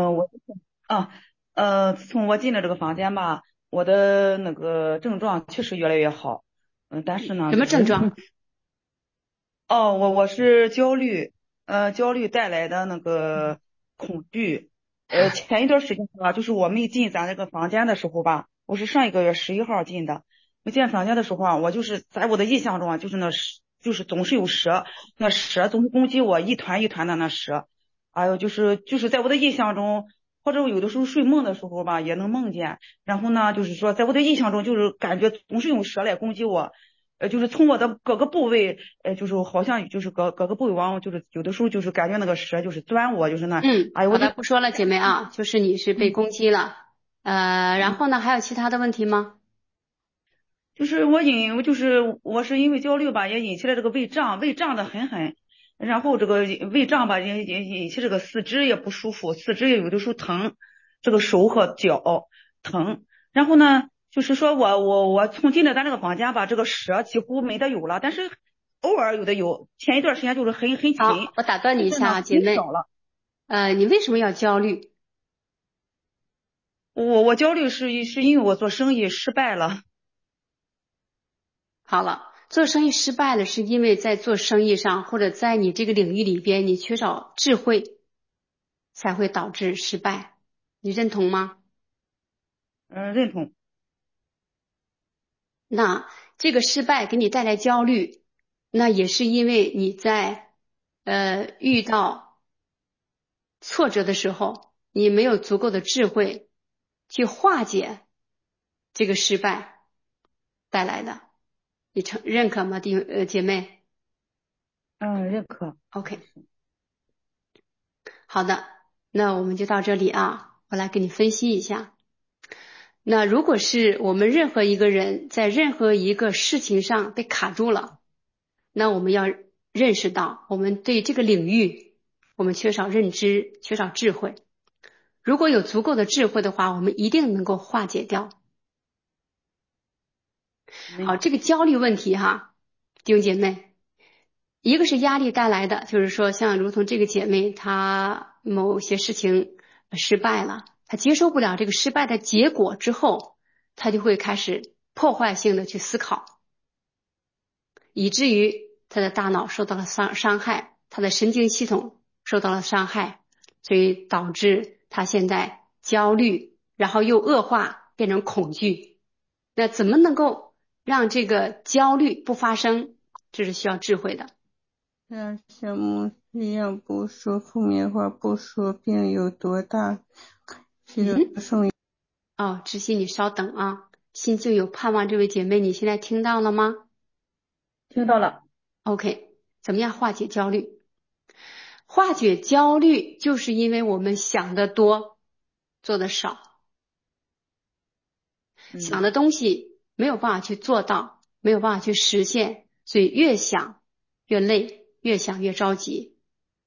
自从我进了这个房间吧，我的那个症状确实越来越好。但是呢， 什么症状？ 我是焦虑带来的那个恐惧。前一段时间吧，就是我没进咱这个房间的时候吧，我是上一个月11号进的。没进房间的时候啊，我就是在我的印象中啊，就是总是有蛇，那蛇总是攻击我，一团一团的那蛇。还有就是在我的印象中，或者有的时候睡梦的时候吧，也能梦见。然后呢，就是说在我的印象中，就是感觉总是用蛇来攻击我。就是从我的各个部位，就是好像就是各个部位往，就是有的时候就是感觉那个蛇就是钻我，就是那。 好的，不说了，姐妹啊，就是你是被攻击了。然后呢，还有其他的问题吗？ 就是我是因为焦虑吧，也引起了这个胃胀的很。然后这个胃胀吧，也引起这个四肢也不舒服，四肢也有的时候疼，这个手和脚疼。然后呢，就是说我从进了咱这个房间吧，这个蛇几乎没得有了，但是偶尔有的有。前一段时间就是很勤。 好，我打断你一下，姐妹。你为什么要焦虑？ 我焦虑是因为我做生意失败了。 好了，做生意失败了，是因为在做生意上或者在你这个领域里边，你缺少智慧，才会导致失败。你认同吗？ 认同。 那这个失败给你带来焦虑，那也是因为你在遇到挫折的时候，你没有足够的智慧去化解这个失败带来的。你认可吗，姐妹？ 认可。 OK， 好的，那我们就到这里啊，我来给你分析一下。那如果是我们任何一个人在任何一个事情上被卡住了，那我们要认识到我们对这个领域我们缺少认知，缺少智慧。如果有足够的智慧的话，我们一定能够化解掉。好，这个焦虑问题哈，弟兄姐妹，一个是压力带来的，就是说像如同这个姐妹她某些事情失败了，她接受不了这个失败的结果之后，她就会开始破坏性的去思考，以至于她的大脑受到了伤害，她的神经系统受到了伤害，所以导致她现在焦虑，然后又恶化变成恐惧。那怎么能够让这个焦虑不发生？这是需要智慧的。 像小牧师要不说负面话，不说病有多大，这个送哦，知心你稍等啊，心境有盼望这位姐妹，你现在听到了吗听到了。 ？OK，怎么样化解焦虑？化解焦虑就是因为我们想的多，做的少，想的东西没有办法去做到，没有办法去实现，所以越想越累，越想越着急。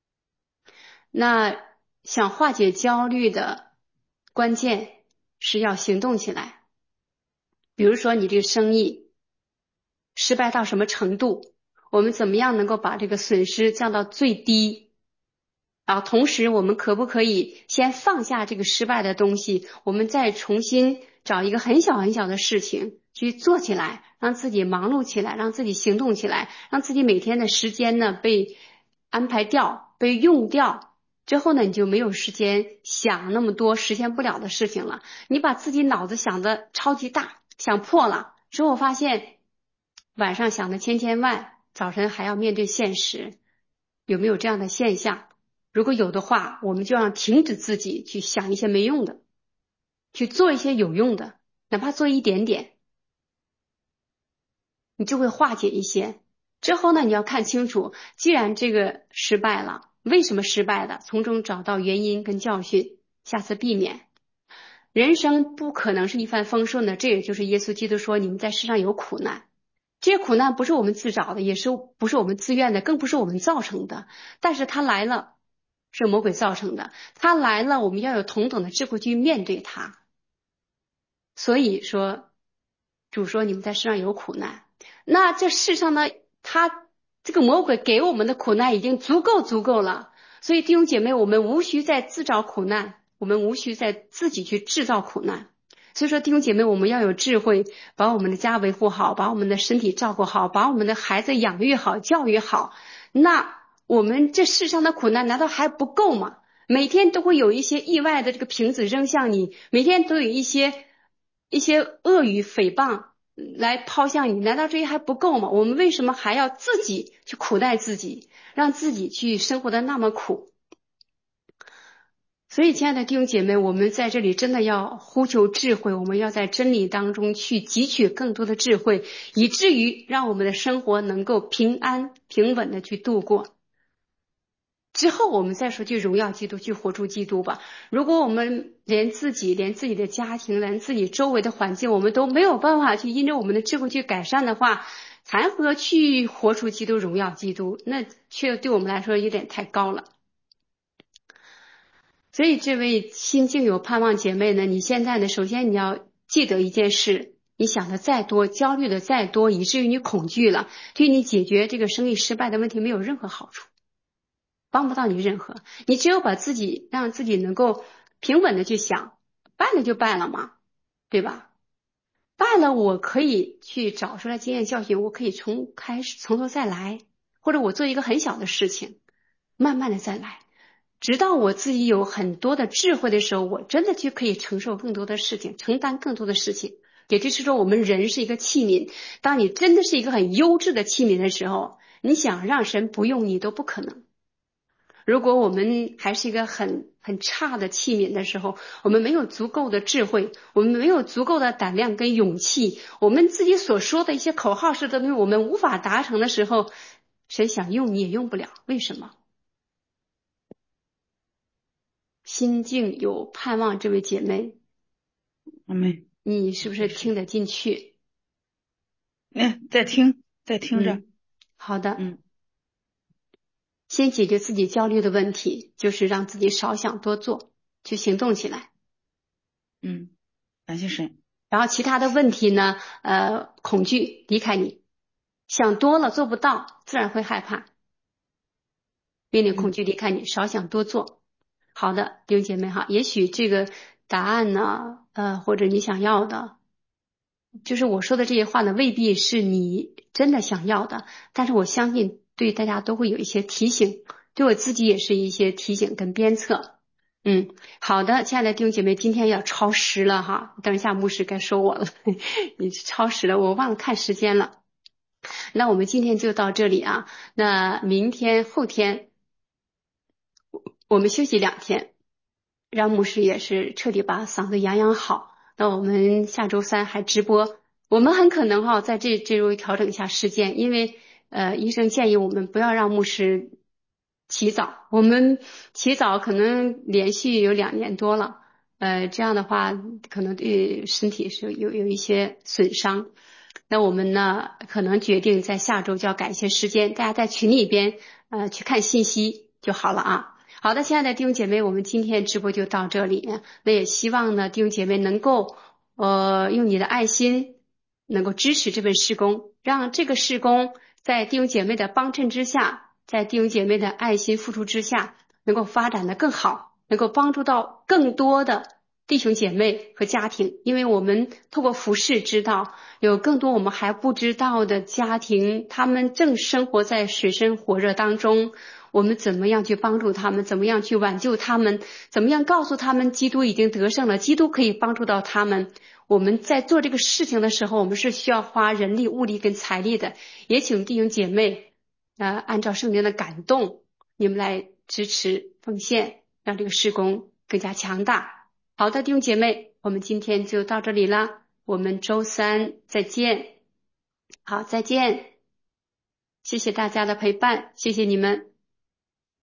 那想化解焦虑的关键是要行动起来。比如说你这个生意失败到什么程度，我们怎么样能够把这个损失降到最低？啊，同时我们可不可以先放下这个失败的东西，我们再重新找一个很小很小的事情去做起来，让自己忙碌起来，让自己行动起来，让自己每天的时间呢被安排掉，被用掉。之后呢，你就没有时间想那么多实现不了的事情了。你把自己脑子想的超级大，想破了之后，发现晚上想的千千万，早晨还要面对现实。有没有这样的现象？如果有的话，我们就让停止自己去想一些没用的，去做一些有用的，哪怕做一点点，你就会化解一些。之后呢，你要看清楚，既然这个失败了，为什么失败的？从中找到原因跟教训，下次避免。人生不可能是一帆风顺的，这也就是耶稣基督说，你们在世上有苦难。这些苦难不是我们自找的，也是不是我们自愿的，更不是我们造成的。但是他来了，是魔鬼造成的。他来了，我们要有同等的智慧去面对他。所以说，主说你们在世上有苦难。那这世上呢，他这个魔鬼给我们的苦难已经足够了。所以弟兄姐妹，我们无需再自找苦难，我们无需再自己去制造苦难。所以说弟兄姐妹，我们要有智慧，把我们的家维护好，把我们的身体照顾好，把我们的孩子养育好，教育好。那我们这世上的苦难难道还不够吗？每天都会有一些意外的这个瓶子扔向你，每天都有一些恶语诽谤来抛向你，难道这些还不够吗？我们为什么还要自己去苦待自己，让自己去生活的那么苦？所以亲爱的弟兄姐妹，我们在这里真的要呼求智慧，我们要在真理当中去汲取更多的智慧，以至于让我们的生活能够平安平稳的去度过。之后我们再说去荣耀基督，去活出基督吧。如果我们连自己的家庭，连自己周围的环境，我们都没有办法去因着我们的智慧去改善的话，谈何去活出基督，荣耀基督？那却对我们来说有点太高了。所以这位心境有盼望姐妹呢，你现在呢，首先你要记得一件事，你想的再多，焦虑的再多，以至于你恐惧了，对你解决这个生意失败的问题没有任何好处，帮不到你任何。你只有把自己让自己能够平稳的去想，败了就败了嘛，对吧？败了我可以去找出来经验教训，我可以从头再来，或者我做一个很小的事情，慢慢的再来。直到我自己有很多的智慧的时候，我真的就可以承受更多的事情，承担更多的事情。也就是说，我们人是一个器皿，当你真的是一个很优质的器皿的时候，你想让神不用你都不可能。如果我们还是一个很差的器皿的时候，我们没有足够的智慧，我们没有足够的胆量跟勇气，我们自己所说的一些口号式的东西我们无法达成的时候，神想用你也用不了。为什么？心境有盼望，这位姐妹， 阿妹， 你是不是听得进去？ 在听着。 好的。先解决自己焦虑的问题，就是让自己少想多做，去行动起来。 感谢神。 然后其他的问题呢，恐惧离开你，想多了做不到，自然会害怕。命令恐惧离开你，少想多做。好的，弟兄姐妹哈，也许这个答案呢，或者你想要的，就是我说的这些话呢，未必是你真的想要的，但是我相信对大家都会有一些提醒，对我自己也是一些提醒跟鞭策。好的，亲爱的弟兄姐妹，今天要超时了哈，等一下牧师该说我了，你超时了，我忘了看时间了。 那我们今天就到这里啊，那明天后天我们休息2天，让牧师也是彻底把嗓子养好。那我们下周3还直播，我们很可能在这周调整一下时间，因为医生建议我们不要让牧师起早，我们起早可能连续有2年多了，这样的话可能对身体是有一些损伤。那我们呢可能决定在下周就要改一些时间，大家在群里边去看信息就好了啊。好的，亲爱的弟兄姐妹，我们今天直播就到这里。那也希望呢弟兄姐妹能够用你的爱心能够支持这份事工，让这个事工在弟兄姐妹的帮衬之下，在弟兄姐妹的爱心付出之下，能够发展的更好，能够帮助到更多的弟兄姐妹和家庭。因为我们透过服事知道有更多我们还不知道的家庭，他们正生活在水深火热当中，我们怎么样去帮助他们，怎么样去挽救他们，怎么样告诉他们基督已经得胜了，基督可以帮助到他们。我们在做这个事情的时候，我们是需要花人力物力跟财力的，也请弟兄姐妹按照圣灵的感动，你们来支持奉献，让这个事工更加强大。好的，弟兄姐妹，我们今天就到这里了，我们周3再见。好，再见，谢谢大家的陪伴，谢谢你们。